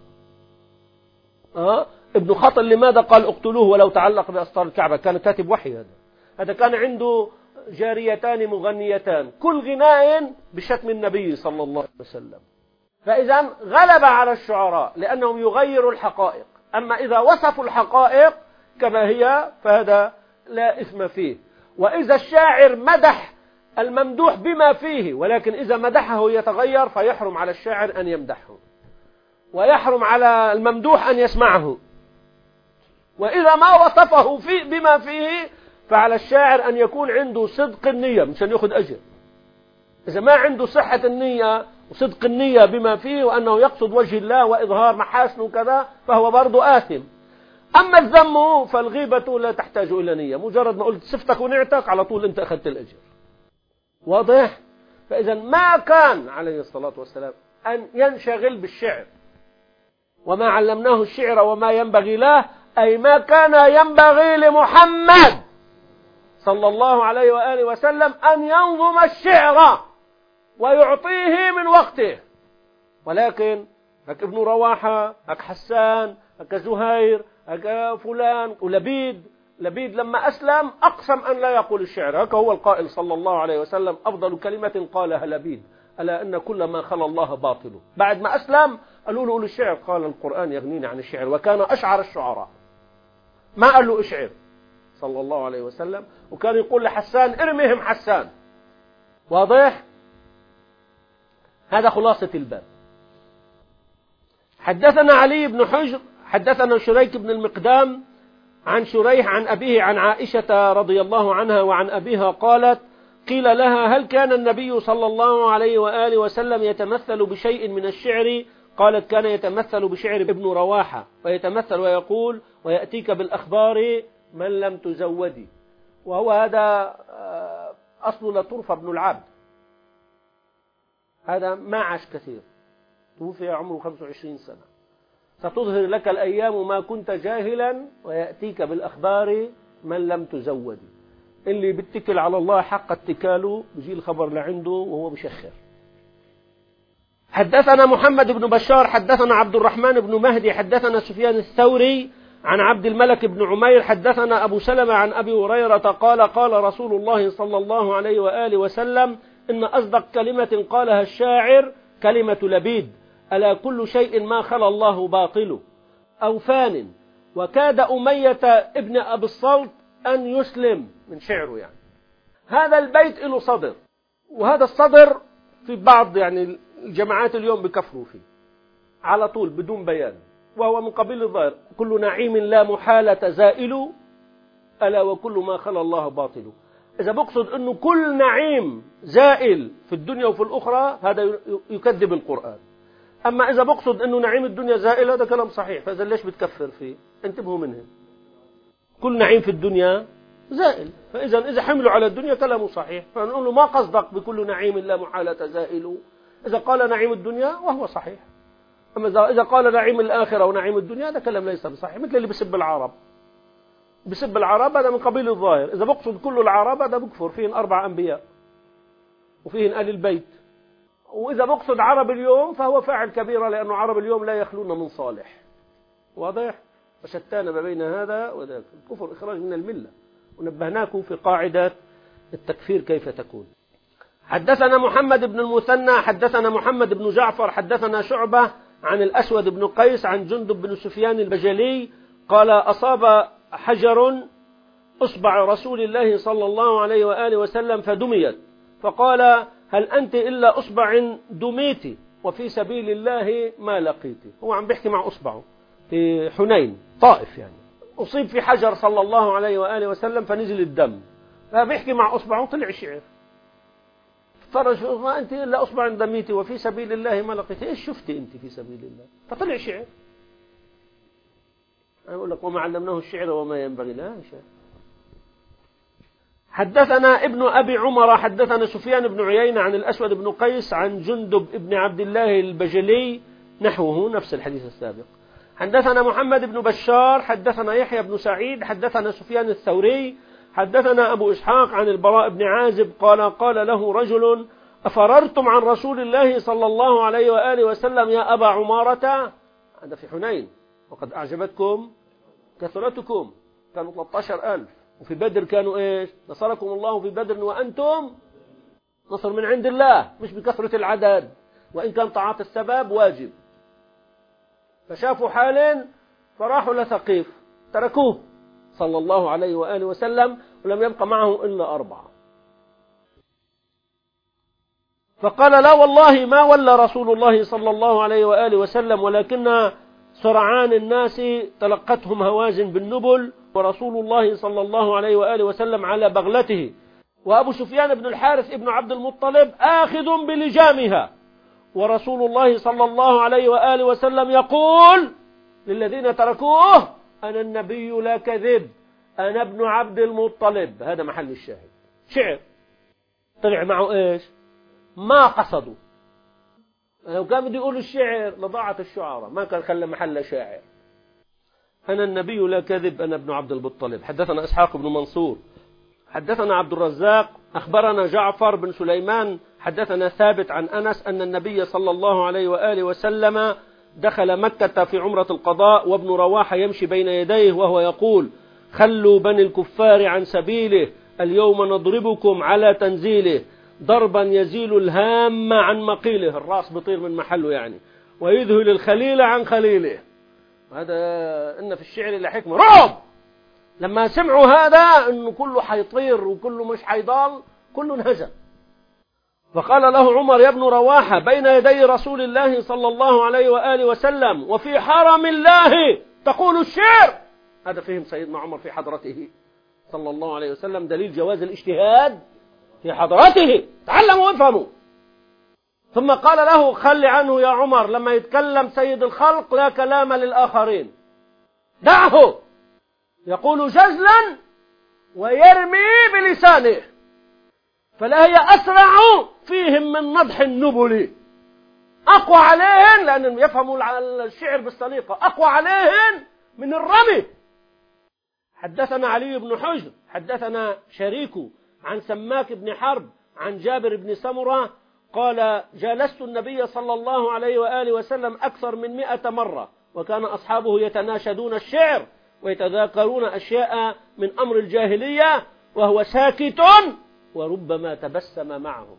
أه؟ ابن خطل لماذا قال اقتلوه ولو تعلق بأستار الكعبة؟ كان كاتب وحي. هذا هذا كان عنده جاريتان مغنيتان كل غناء بشتم النبي صلى الله عليه وسلم. فإذا غلب على الشعراء لأنهم يغيروا الحقائق. أما إذا وصفوا الحقائق كما هي فهذا لا إثم فيه. وإذا الشاعر مدح الممدوح بما فيه، ولكن إذا مدحه يتغير، فيحرم على الشاعر أن يمدحه، ويحرم على الممدوح أن يسمعه. وإذا ما وصفه فيه بما فيه فعلى الشاعر أن يكون عنده صدق النية مشان يأخذ أجر. إذا ما عنده صحة النية وصدق النية بما فيه وأنه يقصد وجه الله وإظهار محاسنه كذا، فهو برضو آثم. أما الذم فالغيبة لا تحتاج إلى نية، مجرد ما قلت صفتك ونعتك على طول أنت أخذت الأجر. واضح؟ فإذا ما كان عليه الصلاة والسلام أن ينشغل بالشعر، وما علمناه الشعر وما ينبغي له، أي ما كان ينبغي لمحمد صلى الله عليه وآله وسلم أن ينظم الشعر ويعطيه من وقته. ولكن هك ابن رواحة، هك حسان، هك زهير، هك فلان ولبيد. لبيد لما أسلم أقسم أن لا يقول الشعر. هكا هو القائل صلى الله عليه وسلم: أفضل كلمة قالها لبيد ألا أن كل ما خلى الله باطله. بعد ما أسلم قالوا له قول الشعر، قال: القرآن يغنيني عن الشعر. وكان أشعر الشعراء، ما قال له اشعر صلى الله عليه وسلم. وكان يقول لحسان: ارميهم حسان. واضح؟ هذا خلاصة الباب. حدثنا علي بن حجر حدثنا شريك بن المقدام عن شريح عن أبيه عن عائشة رضي الله عنها وعن أبيها قالت: قيل لها: هل كان النبي صلى الله عليه وآله وسلم يتمثل بشيء من الشعر؟ قالت: كان يتمثل بشعر ابن رواحة، ويتمثل ويقول: ويأتيك بالأخبار من لم تزودي. وهو هذا أصل لطرفة بن العبد، هذا ما عاش كثير، توفي عمره خمسة وعشرين سنة. ستظهر لك الأيام ما كنت جاهلا، ويأتيك بالأخبار من لم تزودي. اللي بيتكل على الله حق اتكاله بيجي الخبر لعنده وهو بشخر. حدثنا محمد بن بشار حدثنا عبد الرحمن بن مهدي حدثنا سفيان الثوري عن عبد الملك بن عمير حدثنا أبو سلمة عن أبي هريرة قال: قال رسول الله صلى الله عليه وآله وسلم: إن أصدق كلمة قالها الشاعر كلمة لبيد: ألا كل شيء ما خلا الله باطل أو فان. وكاد أمية ابن أبي الصلت أن يسلم، من شعره يعني. هذا البيت له صدر، وهذا الصدر في بعض يعني الجماعات اليوم بكفروا فيه على طول بدون بيان، وهو من قبيل الظاهر: كل نعيم لا محالة زائل ألا وكل ما خلا الله باطل. إذا بقصد أنه كل نعيم زائل في الدنيا وفي الأخرى هذا يكذب القرآن. أما إذا بقصد أنه نعيم الدنيا زائل هذا كلام صحيح، فإذا ليش بتكفر فيه؟ انتبهوا منه. كل نعيم في الدنيا زائل، فإذا إذا حملوا على الدنيا كلامه صحيح، فنقول له ما قصدك بكل نعيم لا محالة زائل. إذا قال نعيم الدنيا وهو صحيح، أما إذا قال نعيم الآخرة ونعيم الدنيا هذا كلام ليس بصحيح. مثل اللي بسب العرب، بسب العرب هذا من قبيل الظاهر. إذا بقصد كل العرب هذا بكفر، فيهن أربع أنبياء وفيهن آل البيت. وإذا بقصد عرب اليوم فهو فاعل كبيرة، لأنه عرب اليوم لا يخلون من صالح. واضح؟ وشتان ما بين هذا وذاك. الكفر إخراج من الملة، ونبهناكم في قاعدة التكفير كيف تكون. حدثنا محمد بن المثنى حدثنا محمد بن جعفر حدثنا شعبة عن الأسود بن قيس عن جندب بن سفيان البجلي قال: أصاب حجر أصبع رسول الله صلى الله عليه وآله وسلم فدميت، فقال: هل أنت إلا أصبع دميتي وفي سبيل الله ما لقيتي. هو عم بيحكي مع أصبعه في حنين طائف، يعني أصيب في حجر صلى الله عليه وآله وسلم فنزل الدم، فبيحكي مع أصبعه طلع شعر. فرج ما أنت إلا أصبع دميتي وفي سبيل الله ما لقيت. إيش شفتي أنت في سبيل الله؟ فطلع شعر. أنا أقول لك وما علمناه الشعر وما ينبغي له شعر. حدثنا ابن أبي عمر حدثنا سفيان بن عيينة عن الأسود بن قيس عن جندب ابن عبد الله البجلي نحوه نفس الحديث السابق. حدثنا محمد بن بشار حدثنا يحيى بن سعيد حدثنا سفيان الثوري حدثنا أبو إسحاق عن البراء بن عازب قال قال له رجل أفررتم عن رسول الله صلى الله عليه وآله وسلم يا أبا عمارة؟ هذا في حنين وقد أعجبتكم كثرتكم، كانوا ثلاثة عشر ألف، وفي بدر كانوا إيش؟ نصركم الله في بدر وأنتم نصر من عند الله مش بكثرة العدد، وإن كان طاعات السبب واجب. فشافوا حال فراحوا لثقيف تركوه صلى الله عليه وآله وسلم ولم يبقى معه إلا أربعة. فقال لا والله ما ولى رسول الله صلى الله عليه وآله وسلم ولكن سرعان الناس تلقتهم هوازن بالنبل ورسول الله صلى الله عليه وآله وسلم على بغلته وأبو سفيان بن الحارث ابن عبد المطلب آخذ بلجامها ورسول الله صلى الله عليه وآله وسلم يقول للذين تركوه أنا النبي لا كذب أنا ابن عبد المطلب. هذا محل الشاهد. شعر طلع معه إيش؟ ما قصدوا. لو كان بده يقول الشعر لضاعت الشعراء، ما كان خلى محل شاعر. أنا النبي لا كذب أنا ابن عبد المطلب. حدثنا إسحاق بن منصور حدثنا عبد الرزاق أخبرنا جعفر بن سليمان حدثنا ثابت عن أنس أن النبي صلى الله عليه وآله وسلم دخل مكة في عمرة القضاء وابن رواحة يمشي بين يديه وهو يقول خلوا بني الكفار عن سبيله اليوم نضربكم على تنزيله ضربا يزيل الهام عن مقيله. الراس بطير من محله يعني، ويذهل الخليل عن خليله. هذا إن في الشعر لحكمة رعب. لما سمعوا هذا إنه كله حيطير وكله مش حيضال كله انهزم. فقال له عمر يا ابن رواحة بين يدي رسول الله صلى الله عليه وآله وسلم وفي حرم الله تقول الشعر. هذا فهم سيدنا عمر في حضرته صلى الله عليه وسلم دليل جواز الاجتهاد في حضرته. تعلموا وافهموا. ثم قال له خل عنه يا عمر، لما يتكلم سيد الخلق لا كلام للآخرين، دعه يقول جزلا ويرمي بلسانه، فلا هي أسرع فيهم من نضح النبل. أقوى عليهن لأنهم يفهموا الشعر بالسليقة، أقوى عليهن من الرمي. حدثنا علي بن حجر حدثنا شريك عن سماك بن حرب عن جابر بن سمرة قال جالست النبي صلى الله عليه وآله وسلم أكثر من مئة مرة وكان أصحابه يتناشدون الشعر ويتذاكرون أشياء من أمر الجاهلية وهو ساكت وربما تبسم معهم.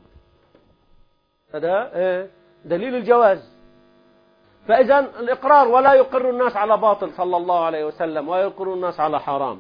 هذا دليل الجواز. فإذا الإقرار ولا يقر الناس على باطل صلى الله عليه وسلم ويقر الناس على حرام.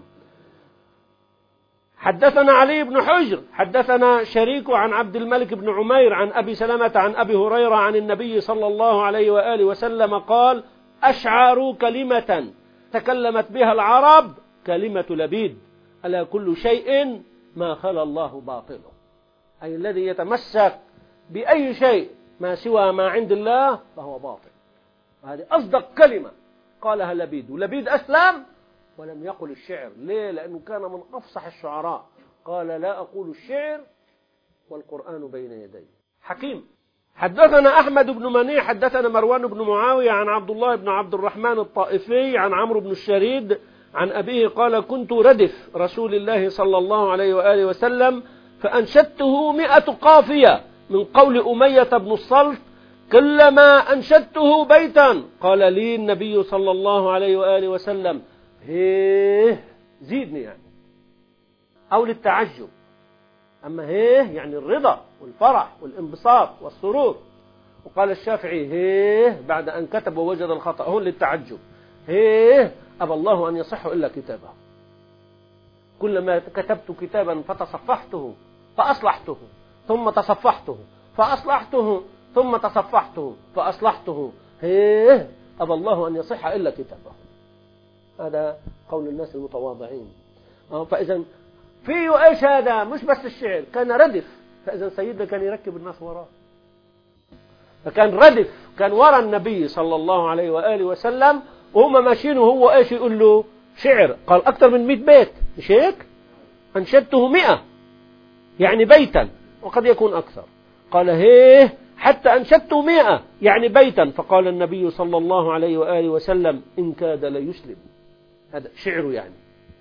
حدثنا علي بن حجر حدثنا شريك عن عبد الملك بن عمير عن أبي سلمة عن أبي هريرة عن النبي صلى الله عليه وآله وسلم قال أشعار كلمة تكلمت بها العرب كلمة لبيد ألا كل شيء ما خلا الله باطله، أي الذي يتمسك بأي شيء ما سوى ما عند الله فهو باطل. هذه أصدق كلمة قالها لبيد، ولبيد أسلم ولم يقل الشعر. ليه؟ لأنه كان من أفصح الشعراء. قال لا أقول الشعر والقرآن بين يدي. حكيم. حدثنا أحمد بن مني حدثنا مروان بن معاوية عن عبد الله بن عبد الرحمن الطائفي عن عمرو بن الشريد عن أبيه قال كنت ردف رسول الله صلى الله عليه وآله وسلم فأنشدته مئة قافية من قول أمية بن الصلت كلما أنشدته بيتا قال لي النبي صلى الله عليه وآله وسلم هيه زيدني يعني، أو للتعجب. أما هيه يعني الرضا والفرح والانبساط والسرور. وقال الشافعي هيه بعد أن كتب ووجد الخطأ هون للتعجب. هيه أبى الله أن يصح إلا كتابه. كلما كتبت كتابا فتصفحته فأصلحته ثم تصفحته فأصلحته ثم تصفحته فأصلحته هيه أبى الله أن يصح إلا كتابه. هذا قول الناس المتواضعين. فإذا فيه إيش هذا؟ مش بس الشعر، كان ردف فإذا سيدنا كان يركب الناس وراه، فكان ردف، كان ورا النبي صلى الله عليه وآله وسلم وهم ماشيين، وهو ايش يقول له شعر، قال أكثر من مئة بيت، مش هيك؟ أنشدته مئة يعني بيتا، وقد يكون أكثر. قال هيه حتى أنشدته مئة يعني بيتا. فقال النبي صلى الله عليه وآله وسلم إن كاد ليسلم. هذا شعره يعني.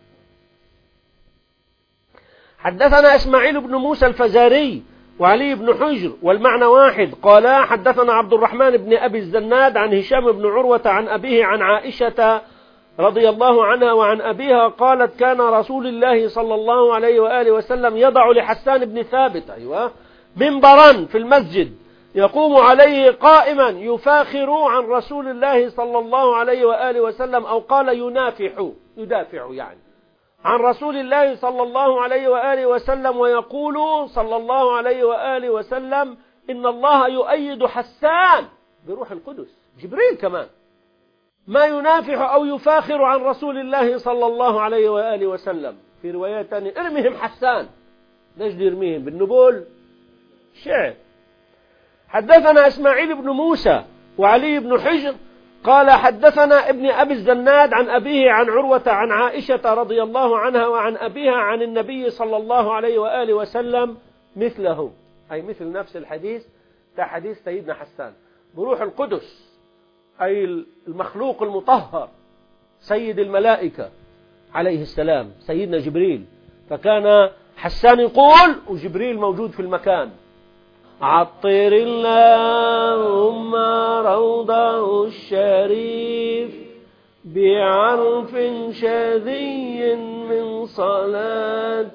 حدثنا إسماعيل بن موسى الفزاري وعلي بن حجر والمعنى واحد. قال حدثنا عبد الرحمن بن أبي الزناد عن هشام بن عروة عن أبيه عن عائشة رضي الله عنها وعن أبيها قالت كان رسول الله صلى الله عليه وآله وسلم يضع لحسان بن ثابت أيوة منبرا في المسجد يقوم عليه قائما يفاخر عن رسول الله صلى الله عليه وآله وسلم، أو قال ينافح يدافع يعني عن رسول الله صلى الله عليه وآله وسلم، ويقول صلى الله عليه وآله وسلم إن الله يؤيد حسان بروح القدس، جبريل كمان، ما ينافح أو يفاخر عن رسول الله صلى الله عليه وآله وسلم. في رواية ثانية ارمهم حسان، ليش يرميهم بالنبول؟ شعر. حدثنا إسماعيل بن موسى وعلي بن حجر قال حدثنا ابن أبي الزناد عن أبيه عن عروة عن عائشة رضي الله عنها وعن أبيها عن النبي صلى الله عليه وآله وسلم مثله، أي مثل نفس الحديث ده حديث سيدنا حسان بروح القدس، أي المخلوق المطهر سيد الملائكة عليه السلام سيدنا جبريل. فكان حسان يقول وجبريل موجود في المكان عطر اللهم روضه الشريف بعرف شذي من صلاة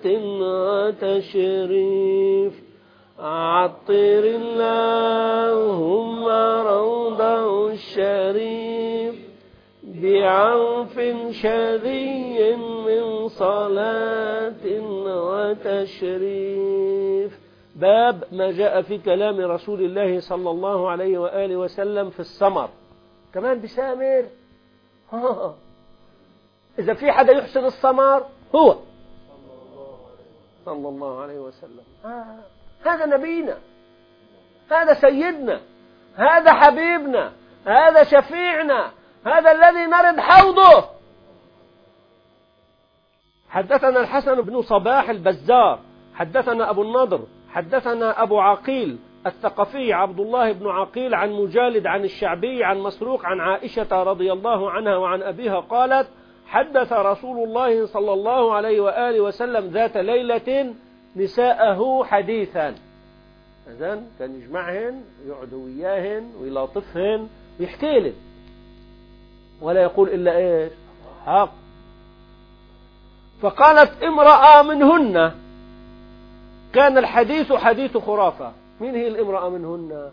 وتشريف، عطر اللهم روضه الشريف بعرف شذي من صلاة وتشريف. باب ما جاء في كلام رسول الله صلى الله عليه وآله وسلم في السمر، كمان بسامر. إذا في حدا يحسن السمر هو صلى الله عليه وسلم. آه. هذا نبينا، هذا سيدنا، هذا حبيبنا، هذا شفيعنا، هذا الذي نرد حوضه. حدثنا الحسن بن صباح البزار حدثنا أبو النضر حدثنا أبو عقيل الثقفي عبد الله بن عقيل عن مجالد عن الشعبي عن مسروق عن عائشة رضي الله عنها وعن أبيها قالت حدث رسول الله صلى الله عليه وآله وسلم ذات ليلة نساءه حديثا. إذن كان يجمعهن يقعدوا وياهن ويلاطفهن ويحكي لهم ولا يقول إلا إيش حق. فقالت امرأة منهن كان الحديث حديث خرافة. مين هي الامرأة منهن؟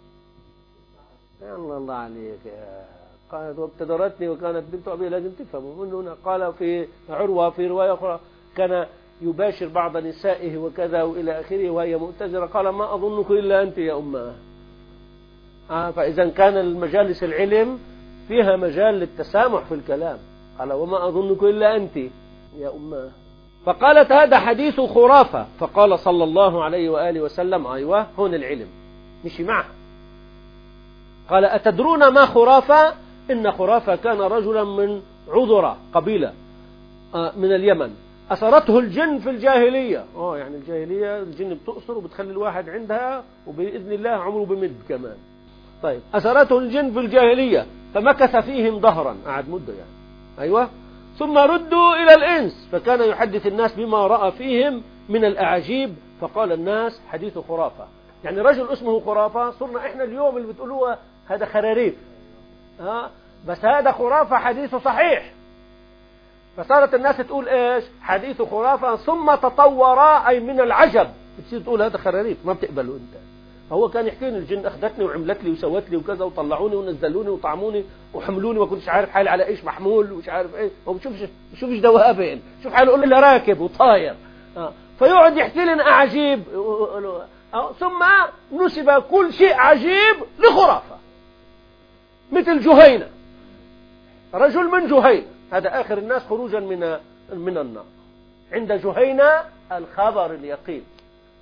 يا الله الله عليك. قالت وابتدرتني وكانت بنت أبي، لازم تفهموا من هنا. قال في عروة في رواية أخرى كان يباشر بعض نسائه وكذا وإلى آخره وهي مؤتزرة. قال ما أظنك إلا أنت يا أمه. آه فإذا كان المجالس العلم فيها مجال للتسامح في الكلام. قال وما أظنك إلا أنت يا أمه. فقالت هذا حديث خرافة. فقال صلى الله عليه وآله وسلم أيوة هون العلم مشي معها. قال أتدرون ما خرافة؟ إن خرافة كان رجلا من عذرة قبيلة من اليمن أسرته الجن في الجاهلية. آه يعني الجاهلية الجن بتؤسر وبتخلي الواحد عندها وبإذن الله عمره بمد كمان. طيب أسرته الجن في الجاهلية فمكث فيهم ظهرا، قعد مدة يعني أيوة. ثم ردوا إلى الإنس فكان يحدث الناس بما رأى فيهم من الأعاجيب. فقال الناس حديث خرافة. يعني رجل اسمه خرافة صرنا إحنا اليوم اللي بتقولوه هذا خراريف. ها بس هذا خرافة حديثه صحيح. فصارت الناس تقول إيش حديث خرافة ثم تطور أي من العجب بتصير تقول هذا خراريف ما بتقبله أنت. فهو كان يحكي لي الجن أخذتني وعملت لي وسوت لي وكذا وطلعوني ونزلوني وطعموني وحملوني وما كنتش عارف حالي على إيش محمول ومش عارف إيه. هو بشوفش بشوفش دوابين شوف حاله يقول لي راكب وطاير. آه. فيقعد يحكي لنا أعجيب. آه. ثم نسب كل شيء عجيب لخرافة مثل جهينة رجل من جهينة هذا آخر الناس خروجا من من النار. عند جهينة الخبر اليقين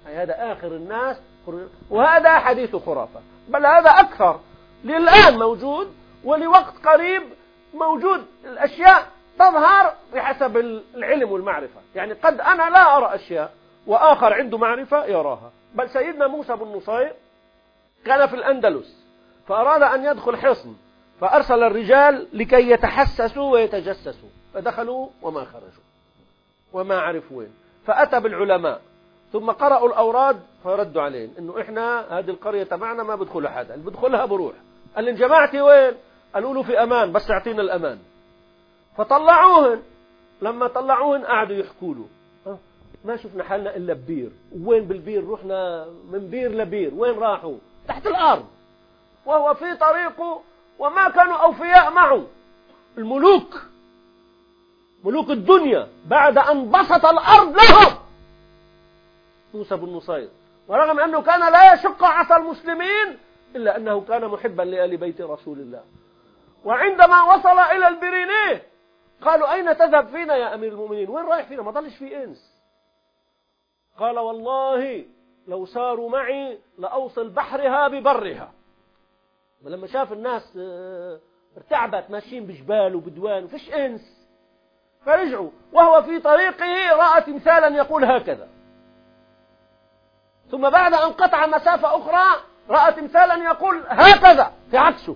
هذا آخر الناس، وهذا حديث خرافة، بل هذا أكثر، للآن موجود ولوقت قريب موجود. الأشياء تظهر بحسب العلم والمعرفة، يعني قد أنا لا أرى أشياء وآخر عنده معرفة يراها. بل سيدنا موسى بن نصير كان في الأندلس فأراد أن يدخل حصن، فأرسل الرجال لكي يتحسسوا ويتجسسوا، فدخلوا وما خرجوا وما عرفوا وين، فأتى بالعلماء ثم قرأوا الأوراد فردوا عليه إنه إحنا هذه القرية تبعنا ما بدخلها حدا، اللي بدخلها بروح. قال لي جماعتي وين؟ قالوا له في أمان، بس اعطينا الأمان. فطلعوهن، لما طلعوهن قعدوا يحكوا له ما شفنا حالنا إلا ببير، وين بالبير؟ رحنا من بير لبير، وين راحوا؟ تحت الأرض، وهو في طريقه وما كانوا أوفياء معه. الملوك، ملوك الدنيا بعد أن بسط الأرض لهم موسى بن نصير، ورغم أنه كان لا يشق عصا المسلمين إلا أنه كان محبا لآل بيت رسول الله. وعندما وصل إلى البرينيه قالوا أين تذهب فينا يا أمير المؤمنين؟ وين رايح فينا؟ ما ضلش في إنس. قال والله لو ساروا معي لأوصل بحرها ببرها. ولما شاف الناس ارتعبت ماشيين بجبال وبدوان وفيش إنس، فرجعوا، وهو في طريقه رأى تمثالا يقول هكذا. ثم بعد أن قطع مسافة أخرى رأى تمثالا يقول هكذا في عكسه.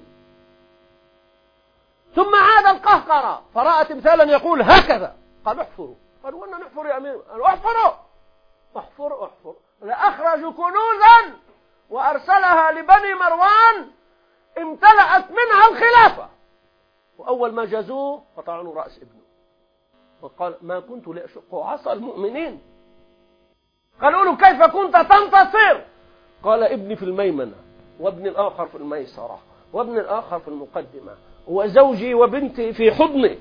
ثم عاد القهقرة فرأى تمثالا يقول هكذا. قال احفروا. قالوا وانا نحفر يا أمير؟ قالوا احفروا احفر احفر. لأخرجوا كنوزا وأرسلها لبني مروان امتلأت منها الخلافة. وأول ما جازوه قطعوا رأس ابنه وقال ما كنت لأشق عصا المؤمنين. قالوا له كيف كنت تنتصر؟ قال ابني في الميمنة، وابن الآخر في الميسرة، وابن الآخر في المقدمة، وزوجي وبنتي في حضني.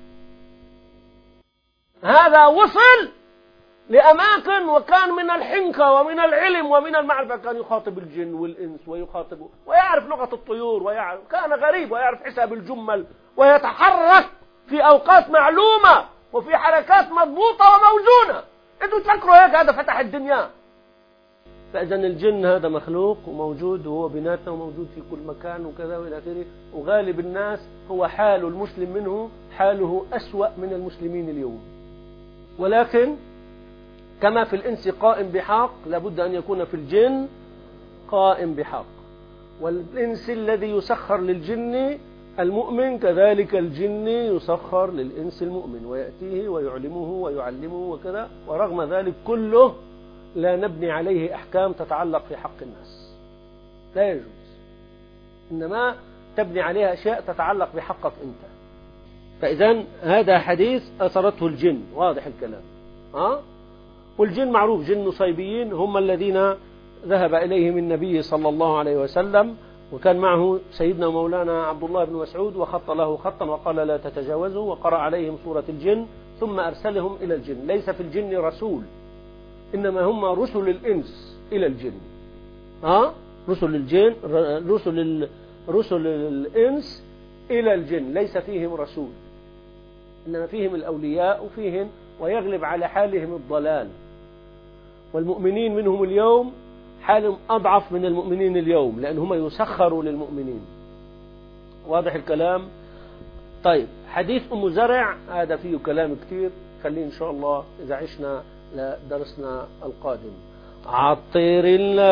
هذا وصل لأماكن وكان من الحنكة ومن العلم ومن المعرفة، كان يخاطب الجن والإنس ويخاطب ويعرف لغة الطيور، ويعرف كان غريب ويعرف حساب الجمل، ويتحرك في أوقات معلومة وفي حركات مضبوطة وموزونة. انتوا تفكروا هيك هذا فتح الدنيا؟ فإذا الجن هذا مخلوق وموجود وهو بيناتنا وموجود في كل مكان وكذا وإلى آخره. وغالب الناس هو حال المسلم منه حاله أسوأ من المسلمين اليوم. ولكن كما في الإنس قائم بحق لابد أن يكون في الجن قائم بحق. والإنس الذي يسخر للجن المؤمن كذلك الجن يسخر للإنس المؤمن، ويأتيه ويعلمه ويعلمه وكذا. ورغم ذلك كله لا نبني عليه أحكام تتعلق في حق الناس، لا يجوز، إنما تبني عليها أشياء تتعلق بحقك أنت. فإذن هذا حديث أثرته الجن، واضح الكلام. ها؟ والجن معروف، جن نصيبيين هم الذين ذهب إليهم النبي صلى الله عليه وسلم، وكان معه سيدنا مولانا عبد الله بن مسعود، وخط له خطا وقال لا تتجاوزوا، وقرأ عليهم سورة الجن ثم أرسلهم إلى الجن. ليس في الجن رسول، إنما هم رسل الإنس إلى الجن. ها؟ رسل الجن، رسل رسل الإنس إلى الجن، ليس فيهم رسول، إنما فيهم الأولياء وفيهم ويغلب على حالهم الضلال. والمؤمنين منهم اليوم حالهم أضعف من المؤمنين اليوم، لأنهم يسخروا للمؤمنين. واضح الكلام؟ طيب، حديث أم زرع هذا فيه كلام كثير، خليه إن شاء الله إذا عشنا لدرسنا القادم. عطر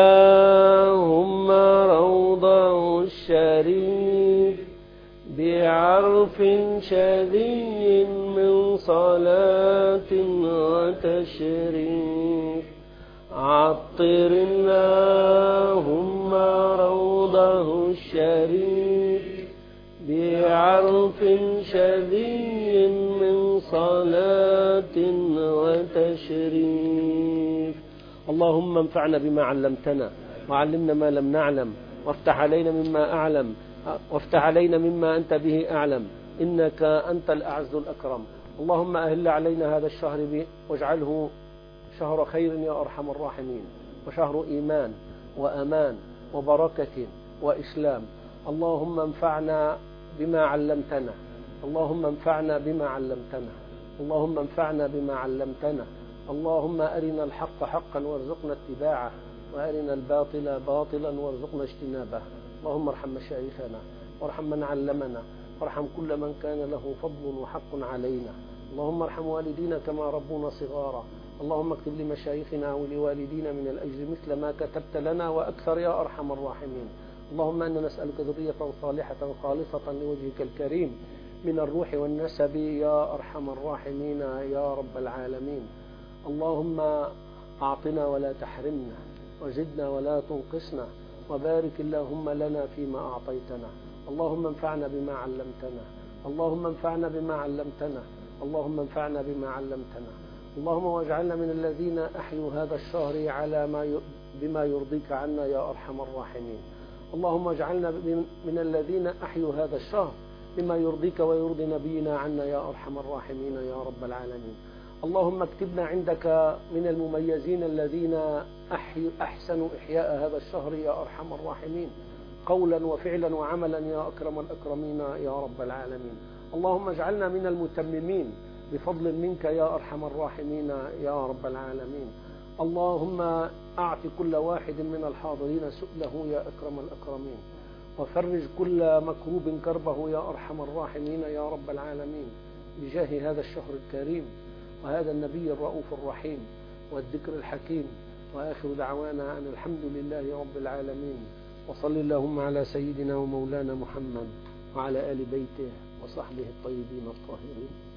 اللهم روضه الشريف بعرف شذي من صلاة وتشريف. عطر اللهم روضه الشريف بعرف شذي من صلاة وتشريف. اللهم انفعنا بما علمتنا وعلمنا ما لم نعلم، وافتح علينا مما أعلم وافتح علينا مما أنت به أعلم، إنك أنت الأعز الأكرم. اللهم أهل علينا هذا الشهر به واجعله شهر خير يا أرحم الراحمين، وشهر إيمان وأمان وبركة وإسلام. اللهم انفعنا بما علمتنا اللهم انفعنا بما علمتنا اللهم انفعنا بما علمتنا اللهم أرنا الحق حقا وارزقنا اتباعه، وأرنا الباطل باطلا وارزقنا اجتنابه. اللهم ارحم مشايخنا وارحم من علمنا وارحم كل من كان له فضل وحق علينا. اللهم ارحم والدينا كما ربونا صغارا. اللهم اكتب لمشايخنا ولوالدينا من الأجر مثل ما كتبت لنا وأكثر يا أرحم الراحمين. اللهم إنا نسألك ذرية صالحة خالصة لوجهك الكريم من الروح والنسب يا أرحم الراحمين يا رب العالمين. اللهم أعطنا ولا تحرمنا، وزدنا ولا تنقصنا، وبارك اللهم لنا فيما أعطيتنا. اللهم انفعنا بما علمتنا، اللهم انفعنا بما علمتنا، اللهم انفعنا بما علمتنا. اللهم واجعلنا من الذين أحيوا هذا الشهر على ما بما يرضيك عنا يا أرحم الراحمين. اللهم اجعلنا من الذين أحيوا هذا الشهر بما يرضيك ويرضي نبينا عنا يا أرحم الراحمين يا رب العالمين. اللهم اكتبنا عندك من المميزين الذين أحسنوا إحياء هذا الشهر يا أرحم الراحمين، قولا وفعلا وعملا يا أكرم الأكرمين يا رب العالمين. اللهم اجعلنا من المتممين بفضل منك يا أرحم الراحمين يا رب العالمين. اللهم أعط كل واحد من الحاضرين سؤله يا أكرم الأكرمين، وفرج كل مكروب كربه يا أرحم الراحمين يا رب العالمين، بجاه هذا الشهر الكريم وهذا النبي الرؤوف الرحيم والذكر الحكيم. وآخر دعوانا أن الحمد لله رب العالمين، وصل اللهم على سيدنا ومولانا محمد وعلى آل بيته وصحبه الطيبين الطاهرين.